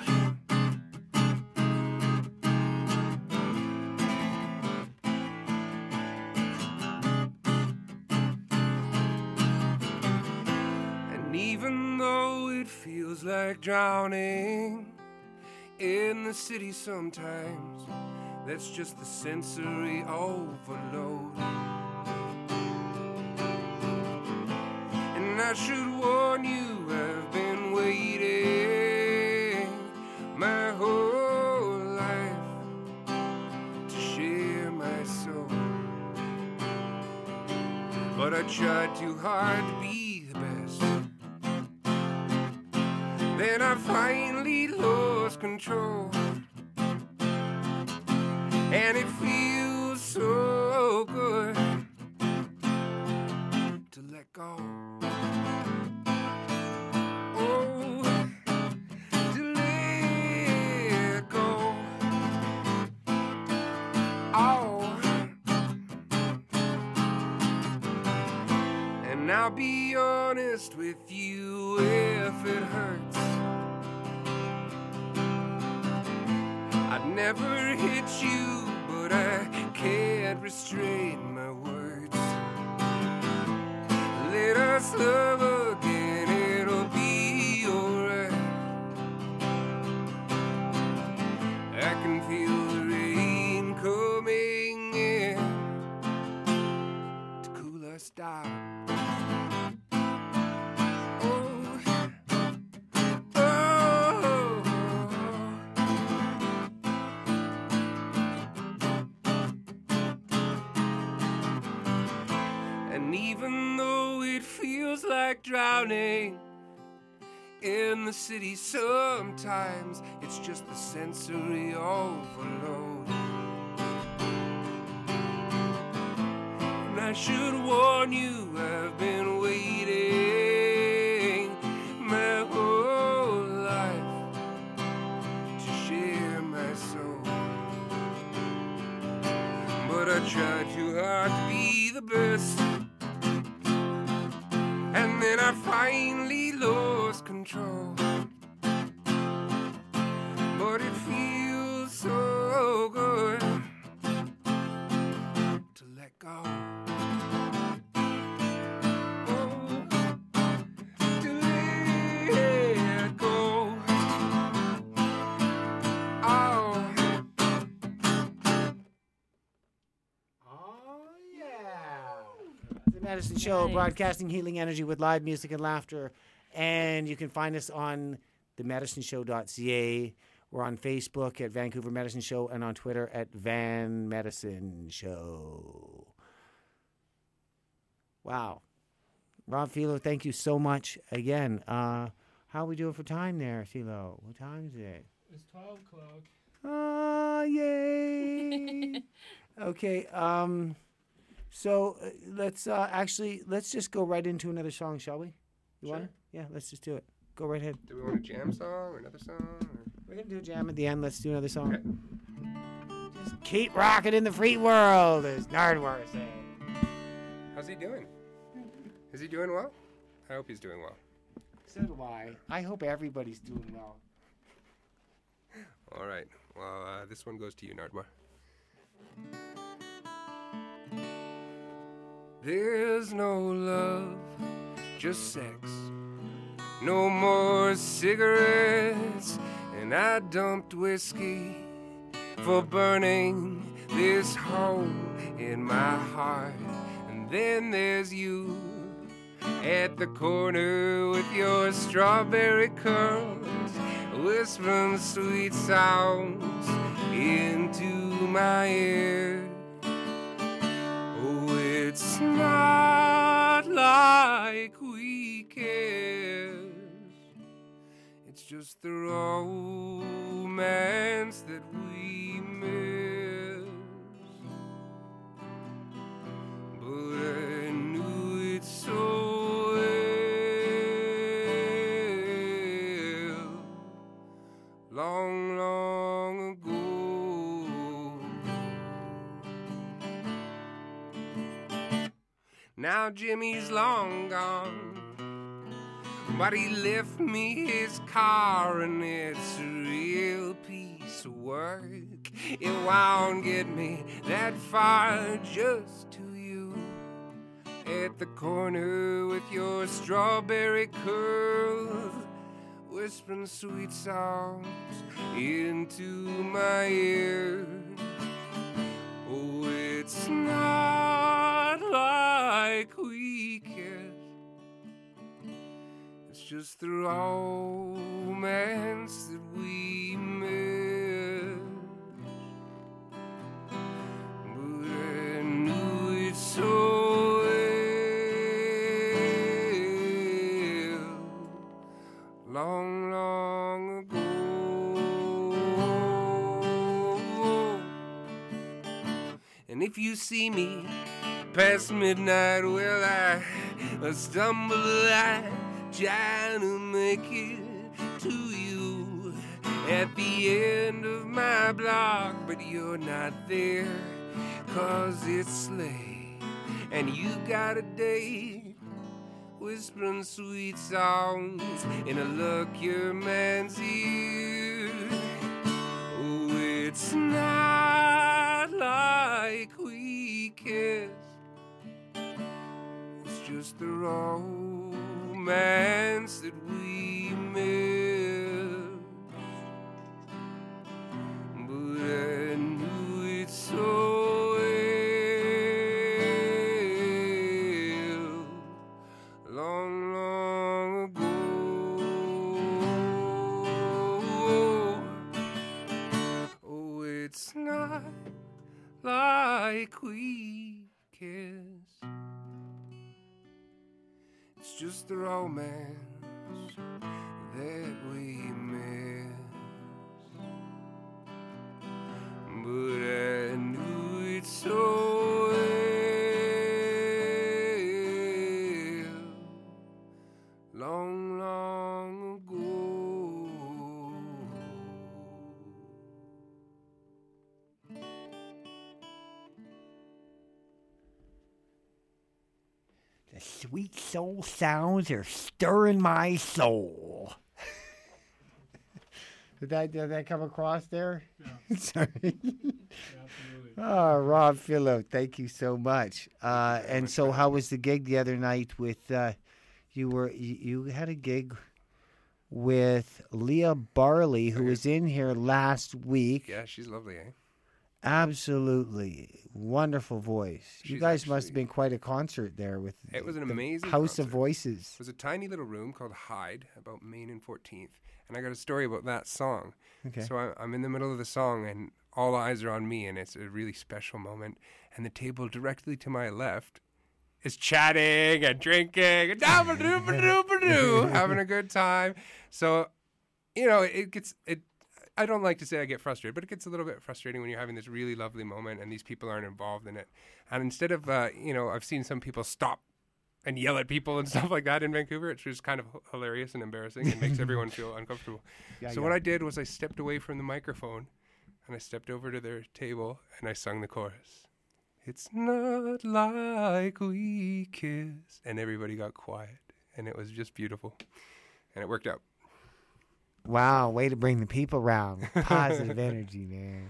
and even though it feels like drowning in the city sometimes, that's just the sensory overload. And I should warn you, I've been waiting my whole life to share my soul. But I tried too hard to be the best. Then I finally lost control. And it feels so good to let go. Oh, to let go. Oh, and I'll be honest with you if it hurts. I'd never hit you, but I can't restrain my words. Let us love again, it'll be alright. I can feel the rain coming in to cool us down. Even though it feels like drowning in the city sometimes, it's just the sensory overload. And I should warn you, I've been waiting my whole life to share my soul. But I tried too hard to be the best. And then I finally lost control. But it feels so good to let go. Oh, to let go. Oh. Medicine Show, broadcasting healing energy with live music and laughter. And you can find us on themedicineshow.ca. We're on Facebook at Vancouver Medicine Show and on Twitter at Van Medicine Show. Wow. Rob Philo, thank you so much again. How are we doing for time there, Philo? What time is it? It's 12 o'clock. Oh, yay. Okay, so let's just go right into another song, shall we? You want to? Yeah, let's just do it. Go right ahead. Do we want a jam song or another song? Or? We're going to do a jam at the end. Let's do another song. Okay. Just keep rocking in the free world, as Nardwuar said. How's he doing? Is he doing well? I hope he's doing well. So do I. I hope everybody's doing well. All right. Well, this one goes to you, Nardwuar. There's no love, just sex. No more cigarettes, and I dumped whiskey for burning this hole in my heart. And then there's you at the corner with your strawberry curls, whispering sweet sounds into my ear. Oh, it's not like we care. It's just the romance that we miss. But I knew it so well long, long ago. Now Jimmy's long gone, but he left me his car, and it's a real piece of work. It won't get me that far, just to you at the corner with your strawberry curls, whispering sweet songs into my ear. Oh, it's not like we kissed, it's just the romance that we missed. But I knew it so well, long, long ago. And if you see me past midnight, well, I stumble, I try to make it to you at the end of my block, but you're not there, 'cause it's late and you got a date, whispering sweet songs in a luckier man's ear. Oh, it's not like we kissed, it's just the romance that we missed. But I knew it so well, long, long ago. Oh, it's not like we kissed, it's just the romance that we miss. But I knew it so well, long, long ago. The sweet soul sounds are stirring my soul. Did that come across there? Yeah. Sorry. Yeah, absolutely. Oh, Rob Philo, thank you so much. And so, how was the gig the other night? With you had a gig with Leah Barley, who was in here last week. Yeah, she's lovely, eh? Absolutely wonderful voice. You guys must have been quite a concert there with. It was an amazing House concert. of Voices. It was a tiny little room called Hyde, about Main and 14th, and I got a story about that song. Okay. So I'm in the middle of the song, and all eyes are on me, and it's a really special moment. And the table directly to my left is chatting and drinking and having a good time. So, you know, I don't like to say I get frustrated, but it gets a little bit frustrating when you're having this really lovely moment and these people aren't involved in it. And instead of, I've seen some people stop and yell at people and stuff like that in Vancouver. It's just kind of hilarious and embarrassing. It makes everyone feel uncomfortable. What I did was I stepped away from the microphone and I stepped over to their table and I sung the chorus. It's not like we kiss. And everybody got quiet. And it was just beautiful. And it worked out. Wow, way to bring the people around. Positive energy, man.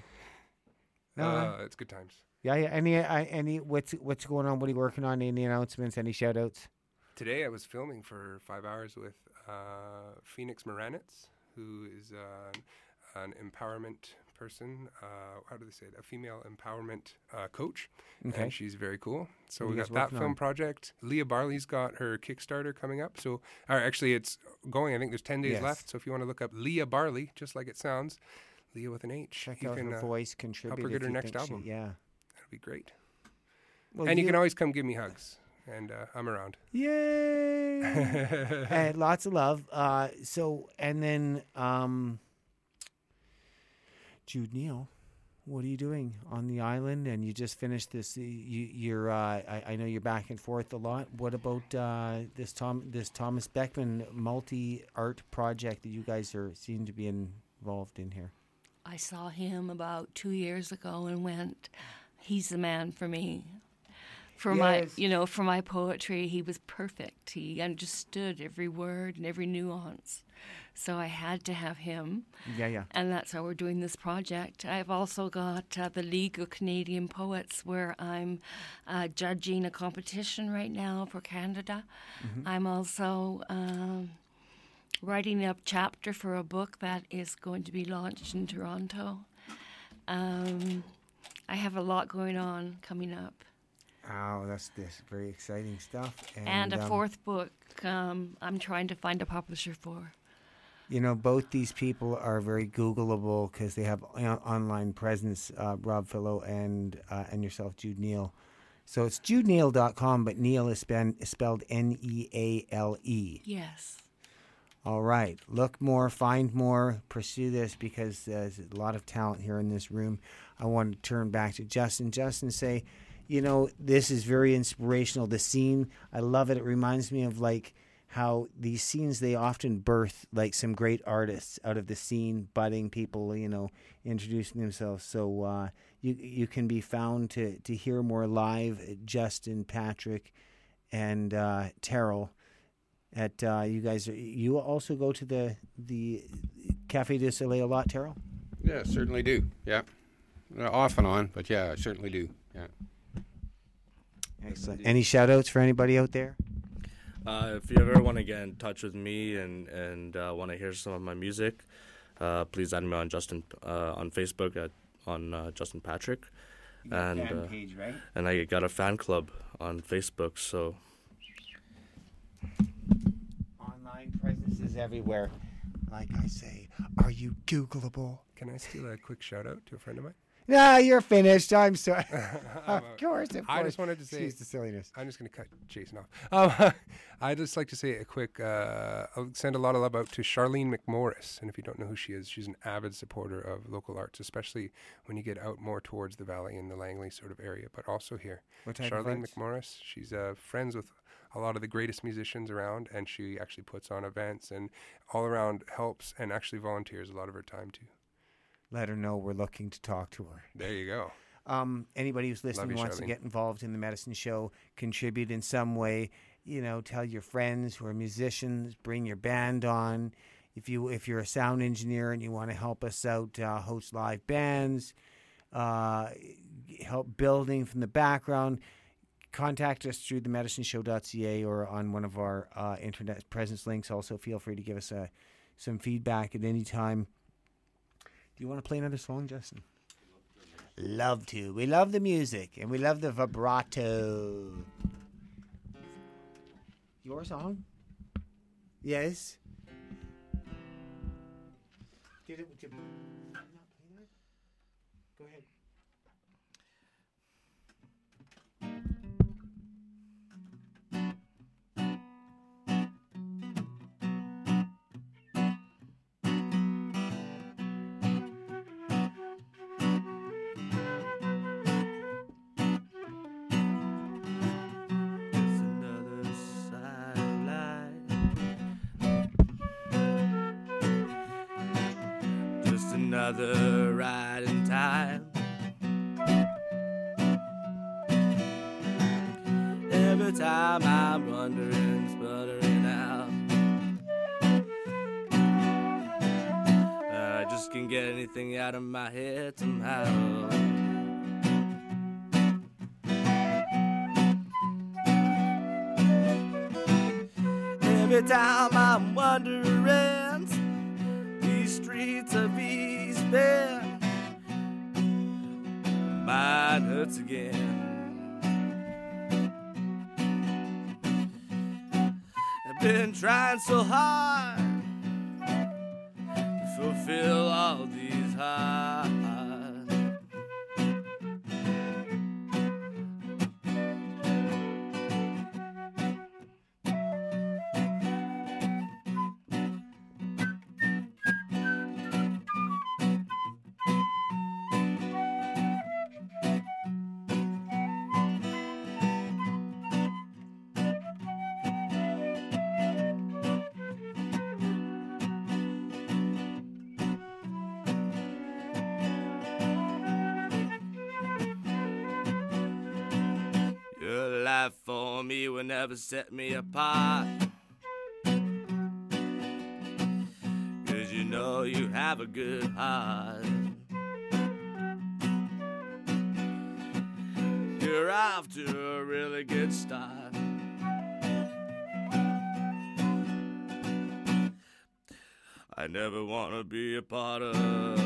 No, it's good times. Yeah. Any what's going on? What are you working on? Any announcements? Any shout outs? Today I was filming for 5 hours with Phoenix Moranitz, who is an empowerment person. How do they say it? A female empowerment coach. Okay. And she's very cool. So What we are you got guys that working film on? project. Leah Barley's got her Kickstarter coming up. So, or actually it's going. I think there's 10 days Yes. left. So if you want to look up Leah Barley, just like it sounds, Leah with an H. Check you out can her voice, help contribute. her if get her you next think she- album. yeah. That'd be great. Well, And you can always come give me hugs. And I'm around. Yay! And lots of love. And then Jude Neal, what are you doing on the island? And you just finished this. You're. I know you're back and forth a lot. What about this Thomas Beckman multi-art project that you guys seem to be involved in here? I saw him about 2 years ago and went, he's the man for me. For my poetry, he was perfect. He understood every word and every nuance. So I had to have him. Yeah. And that's how we're doing this project. I've also got the League of Canadian Poets, where I'm judging a competition right now for Canada. Mm-hmm. I'm also writing a chapter for a book that is going to be launched in Toronto. I have a lot going on coming up. Oh, that's this very exciting stuff. And a fourth book I'm trying to find a publisher for. You know, both these people are very Googleable because they have online presence, Rob Fillo and yourself, Jude Neal. So it's judeneal.com, but Neal is spelled Neale. Yes. All right. Look more, find more, pursue this, because there's a lot of talent here in this room. I want to turn back to Justin. Justin, say, you know, this is very inspirational. The scene, I love it. It reminds me of like how these scenes, they often birth like some great artists out of the scene, budding people, you know, introducing themselves. So you can be found to hear more live, Justin, Patrick, and Terrell. At you also go to the Café du Soleil a lot, Terrell? Yeah, certainly do. Yeah, off and on, but yeah, I certainly do. Yeah. Excellent. Any shout outs for anybody out there? If you ever want to get in touch with me and want to hear some of my music, please add me on on Facebook on Justin Patrick. You got a fan page, right? And I got a fan club on Facebook, so online presence is everywhere. Like I say, are you Googleable? Can I steal a quick shout out to a friend of mine? No, you're finished. I'm sorry. Of course. I just wanted to say, excuse the silliness. I'm just going to cut Jason off. I'd just like to say a quick, I'll send a lot of love out to Charlene McMorris. And if you don't know who she is, she's an avid supporter of local arts, especially when you get out more towards the valley in the Langley sort of area, but also here. What type Charlene of arts? McMorris, she's friends with a lot of the greatest musicians around, and she actually puts on events and all around helps and actually volunteers a lot of her time too. Let her know we're looking to talk to her. There you go. Anybody who's listening you, wants Charlene. to get involved in the Medicine Show, contribute in some way, you know, tell your friends who are musicians, bring your band on. If you're a sound engineer and you want to help us out, host live bands, help building from the background, contact us through themedicineshow.ca or on one of our internet presence links. Also, feel free to give us some feedback at any time. Do you want to play another song, Justin? Love to. We love the music, and we love the vibrato. Your song? Yes. Did not play that? Go ahead. Another ride in time. Every time I'm wondering, sputtering out, I just can't get anything out of my head somehow. Every time I'm wondering, these streets of East Bend, mine hurts again. I've been trying so hard to fulfill all these hearts. have for me will never set me apart. 'Cause you know you have a good heart. You're off to a really good start. I never want to be a part of.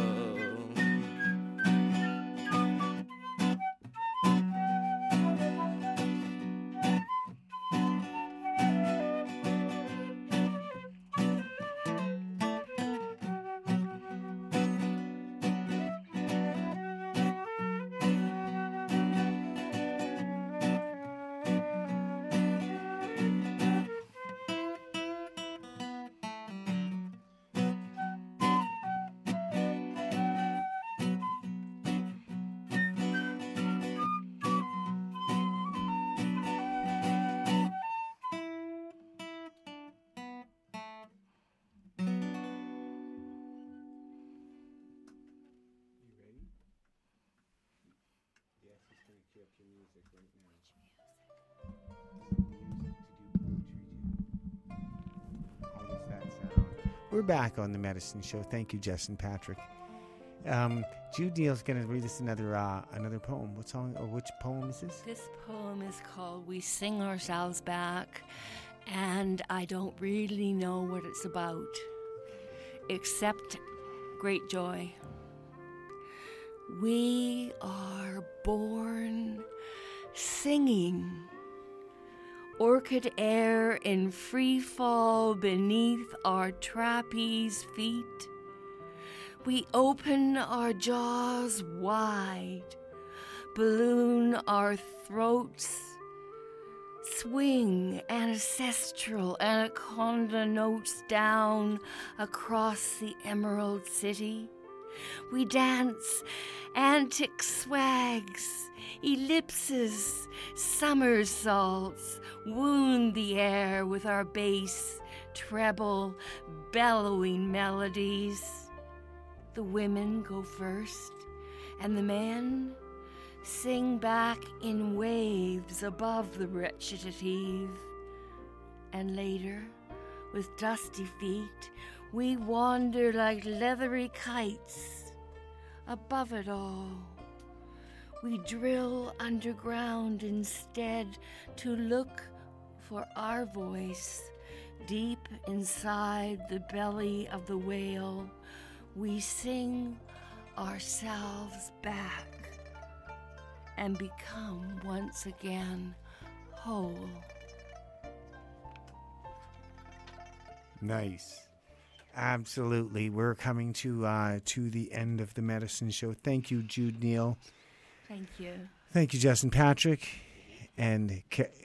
We're back on the Medicine Show. Thank you, Jess and Patrick. Jude Neal's going to read us another poem. What song or which poem is this? This poem is called "We Sing Ourselves Back," and I don't really know what it's about, except great joy. We are born singing. Orchid air in free fall beneath our trapeze feet. We open our jaws wide, balloon our throats, swing ancestral anaconda notes down across the Emerald City. We dance antic swags, ellipses, somersaults, wound the air with our bass, treble, bellowing melodies. The women go first, and the men sing back in waves above the recitative. And later, with dusty feet, we wander like leathery kites above it all. We drill underground instead to look for our voice. Deep inside the belly of the whale, we sing ourselves back and become once again whole. Nice. Absolutely. We're coming to the end of the Medicine Show. Thank you, Jude Neal. Thank you. Thank you, Justin Patrick. And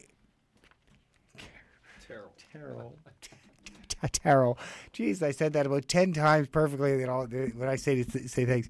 Terrell. Jeez, I said that about 10 times perfectly when I say things.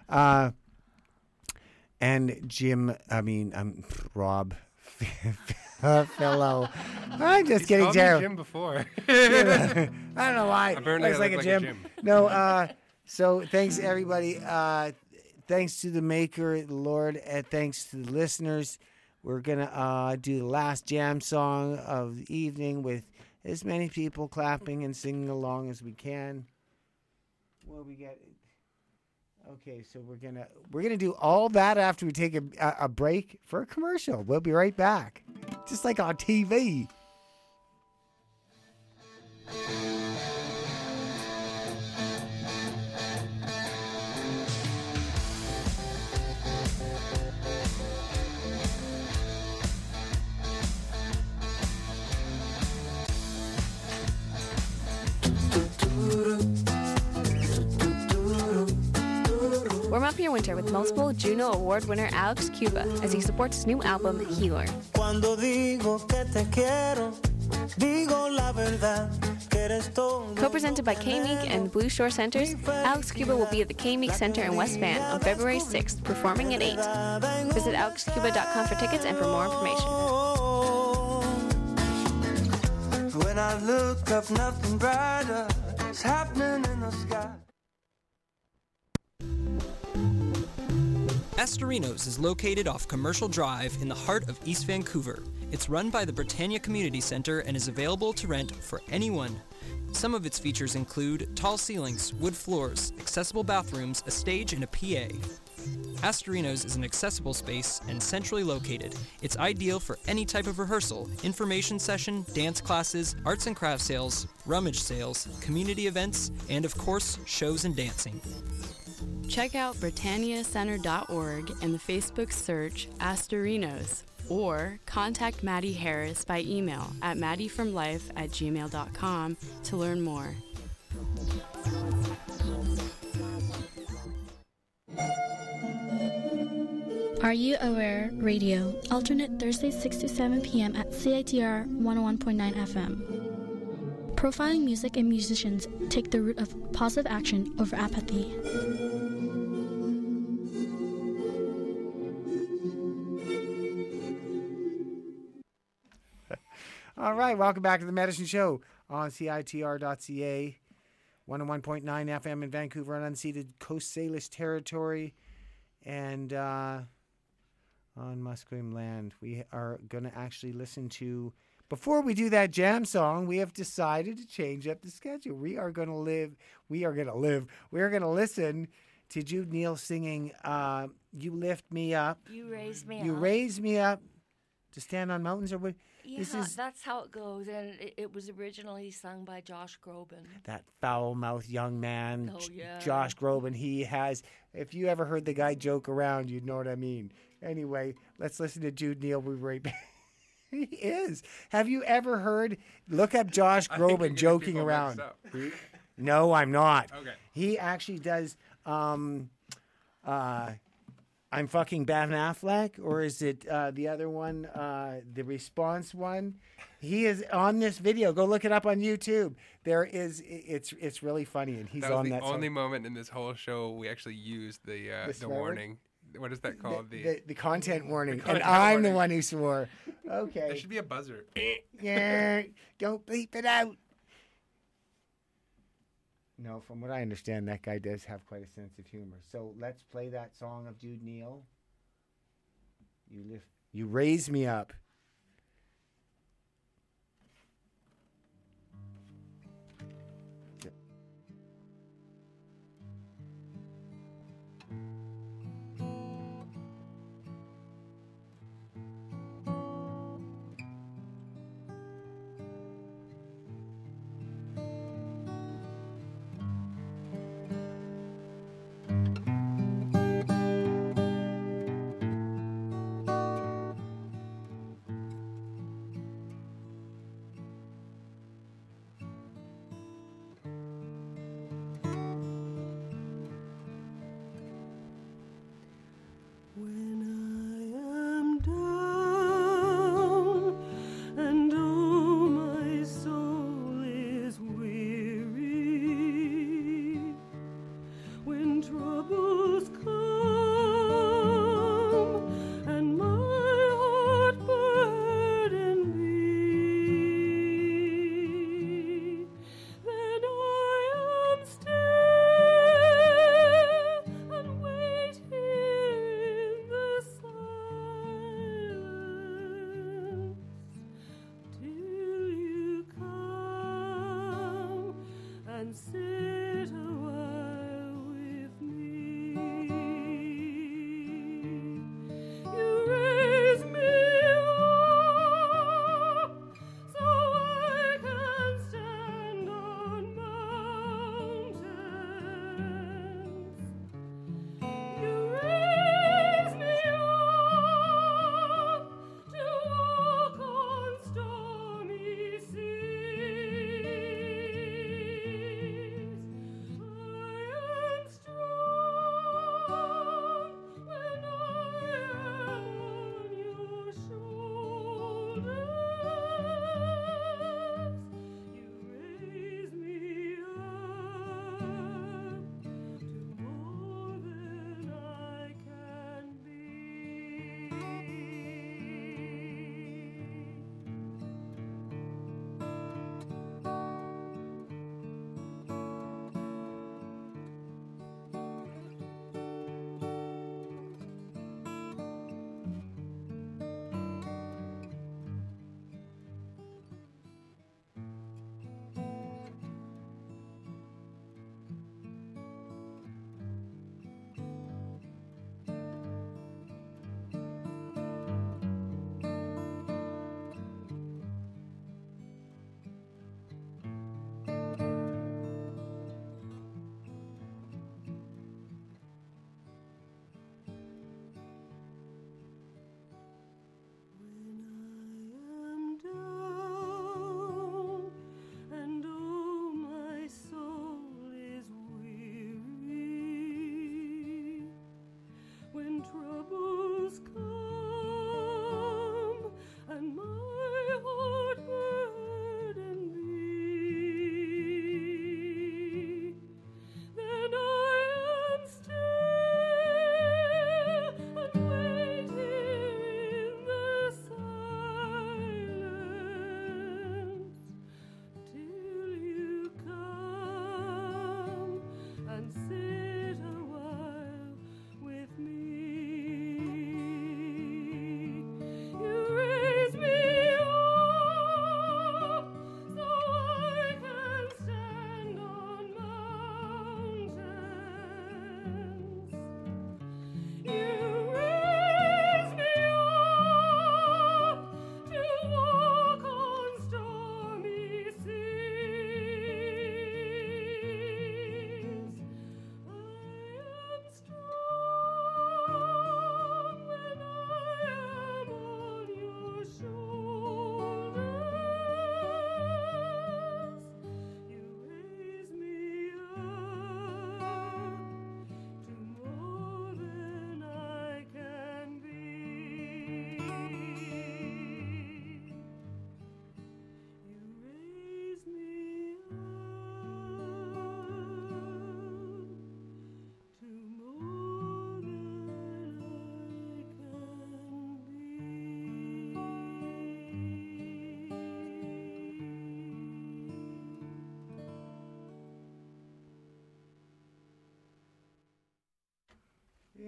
And Jim, Rob. Fellow. I'm just He's getting called me Terrell. Jim before. I don't know why. Apparently Looks I like look a Jim. No, so thanks, everybody. Thanks to the Maker, the Lord, and thanks to the listeners. We're going to do the last jam song of the evening with as many people clapping and singing along as we can. Well, we get... Okay, so we're gonna do all that after we take a break for a commercial. We'll be right back, just like on TV. Warm up your winter with multiple Juno Award winner Alex Cuba as he supports his new album, Healer. Co-presented by K-Meek and Blue Shore Centers, Alex Cuba will be at the K-Meek Center in West Van on February 6th, performing at 8. Visit alexcuba.com for tickets and for more information. When I look up, nothing brighter is happening in the sky. Astorinos is located off Commercial Drive in the heart of East Vancouver. It's run by the Britannia Community Centre and is available to rent for anyone. Some of its features include tall ceilings, wood floors, accessible bathrooms, a stage, and a PA. Astorinos is an accessible space and centrally located. It's ideal for any type of rehearsal, information session, dance classes, arts and craft sales, rummage sales, community events, and of course, shows and dancing. Check out britanniacenter.org and the Facebook search Astorinos, or contact Maddie Harris by email at maddiefromlife@gmail.com to learn more. Are You Aware Radio, alternate Thursdays 6 to 7 p.m. at CITR 101.9 FM. Profiling music and musicians take the route of positive action over apathy. All right, welcome back to the Medicine Show on CITR.ca, 101.9 FM in Vancouver on unceded Coast Salish territory, and on Musqueam land. We are going to actually listen to, before we do that jam song, we have decided to change up the schedule. We are going to listen to Jude Neal singing You Lift Me Up. You Raise Me Up. You Raise Me Up to Stand on Mountains, or what? Yeah, that's how it goes, and it was originally sung by Josh Groban. That foul-mouthed young man, Oh, yeah. Josh Groban. He has, if you ever heard the guy joke around, you'd know what I mean. Anyway, let's listen to Jude Neal. We'll be right back. He is. Have you ever heard, look up Josh Groban joking around. No, I'm not. Okay. He actually does, I'm fucking Ben Affleck, or is it the other one, the response one? He is on this video. Go look it up on YouTube. It's really funny, and he's on that. That was the only moment in this whole show we actually used the warning. What is that called? The content warning. And I'm the one who swore. Okay. There should be a buzzer. Yeah, don't bleep it out. No, from what I understand, that guy does have quite a sense of humor. So let's play that song of Jude Neal. You Raise Me Up.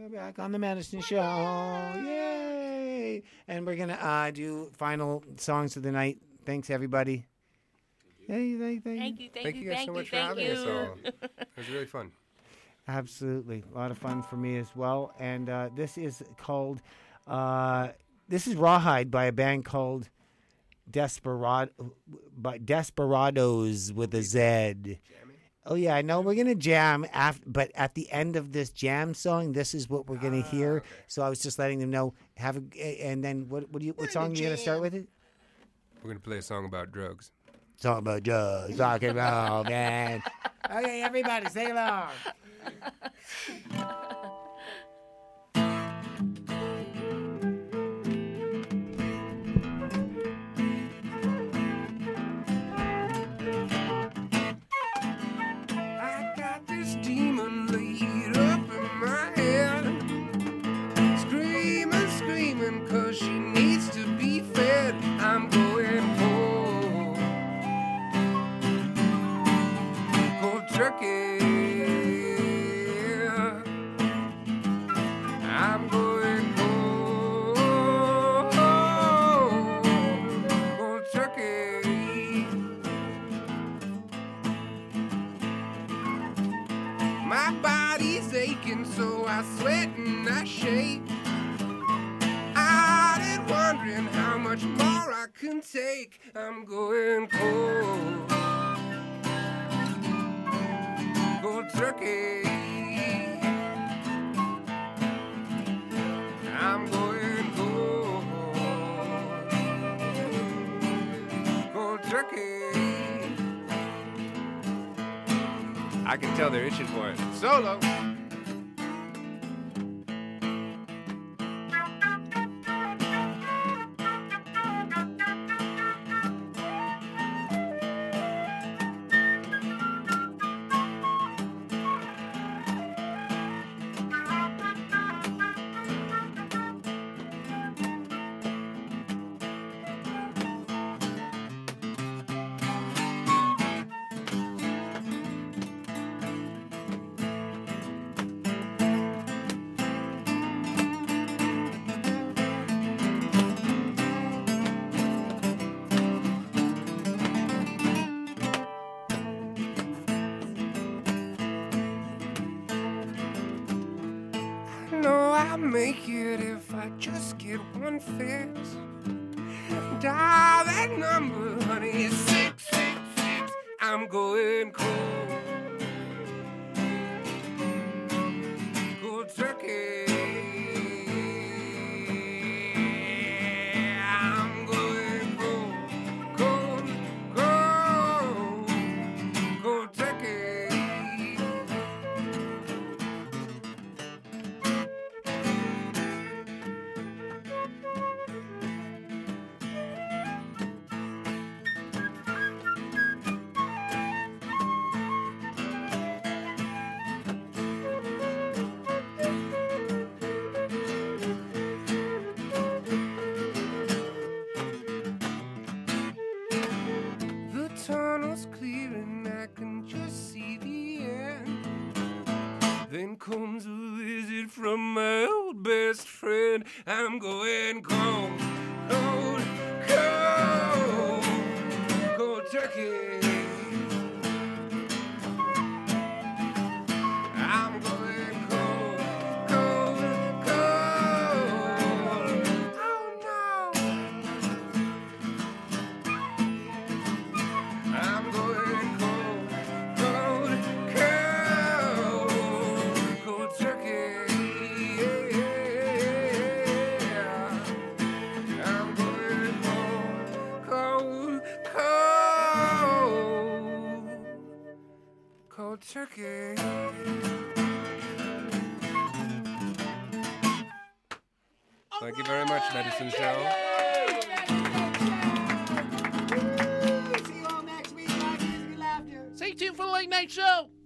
back on the Medicine Show. Yay! And we're going to do final songs of the night. Thanks, everybody. Thank you guys so much for having us all. It was really fun. Absolutely. A lot of fun for me as well. And this is called, this is Rawhide by a band called Desperados with a Z. Oh, yeah, I know we're going to jam, but at the end of this jam song, this is what we're going to hear. Okay. So I was just letting them know. And then what song are you going to start with it? We're going to play a song about drugs. Song about drugs, rock and roll, man. Okay, everybody, sing along. I got this demon laid up in my head, screaming, 'cause she needs to be fed. I'm going cold turkey. I'm going cold turkey. My body's aching, so I sweat and I shake. I've been wondering how much more I can take. I'm going cold turkey. I'm going cold turkey. I can tell they're itching for it. Solo. Make it if I just get one fix. Dial that number, honey, 666. I'm going cold turkey. I'm going cold turkey. Tunnel's clearing, I can just see the end. Then comes a visit from my old best friend. I'm going cold turkey. I'm going cold. Oh no. I'm going cold turkey. I'm going cold turkey. Thank you very much, Medicine Show. See you all next week. Live music and laughter. Stay tuned for the late night show.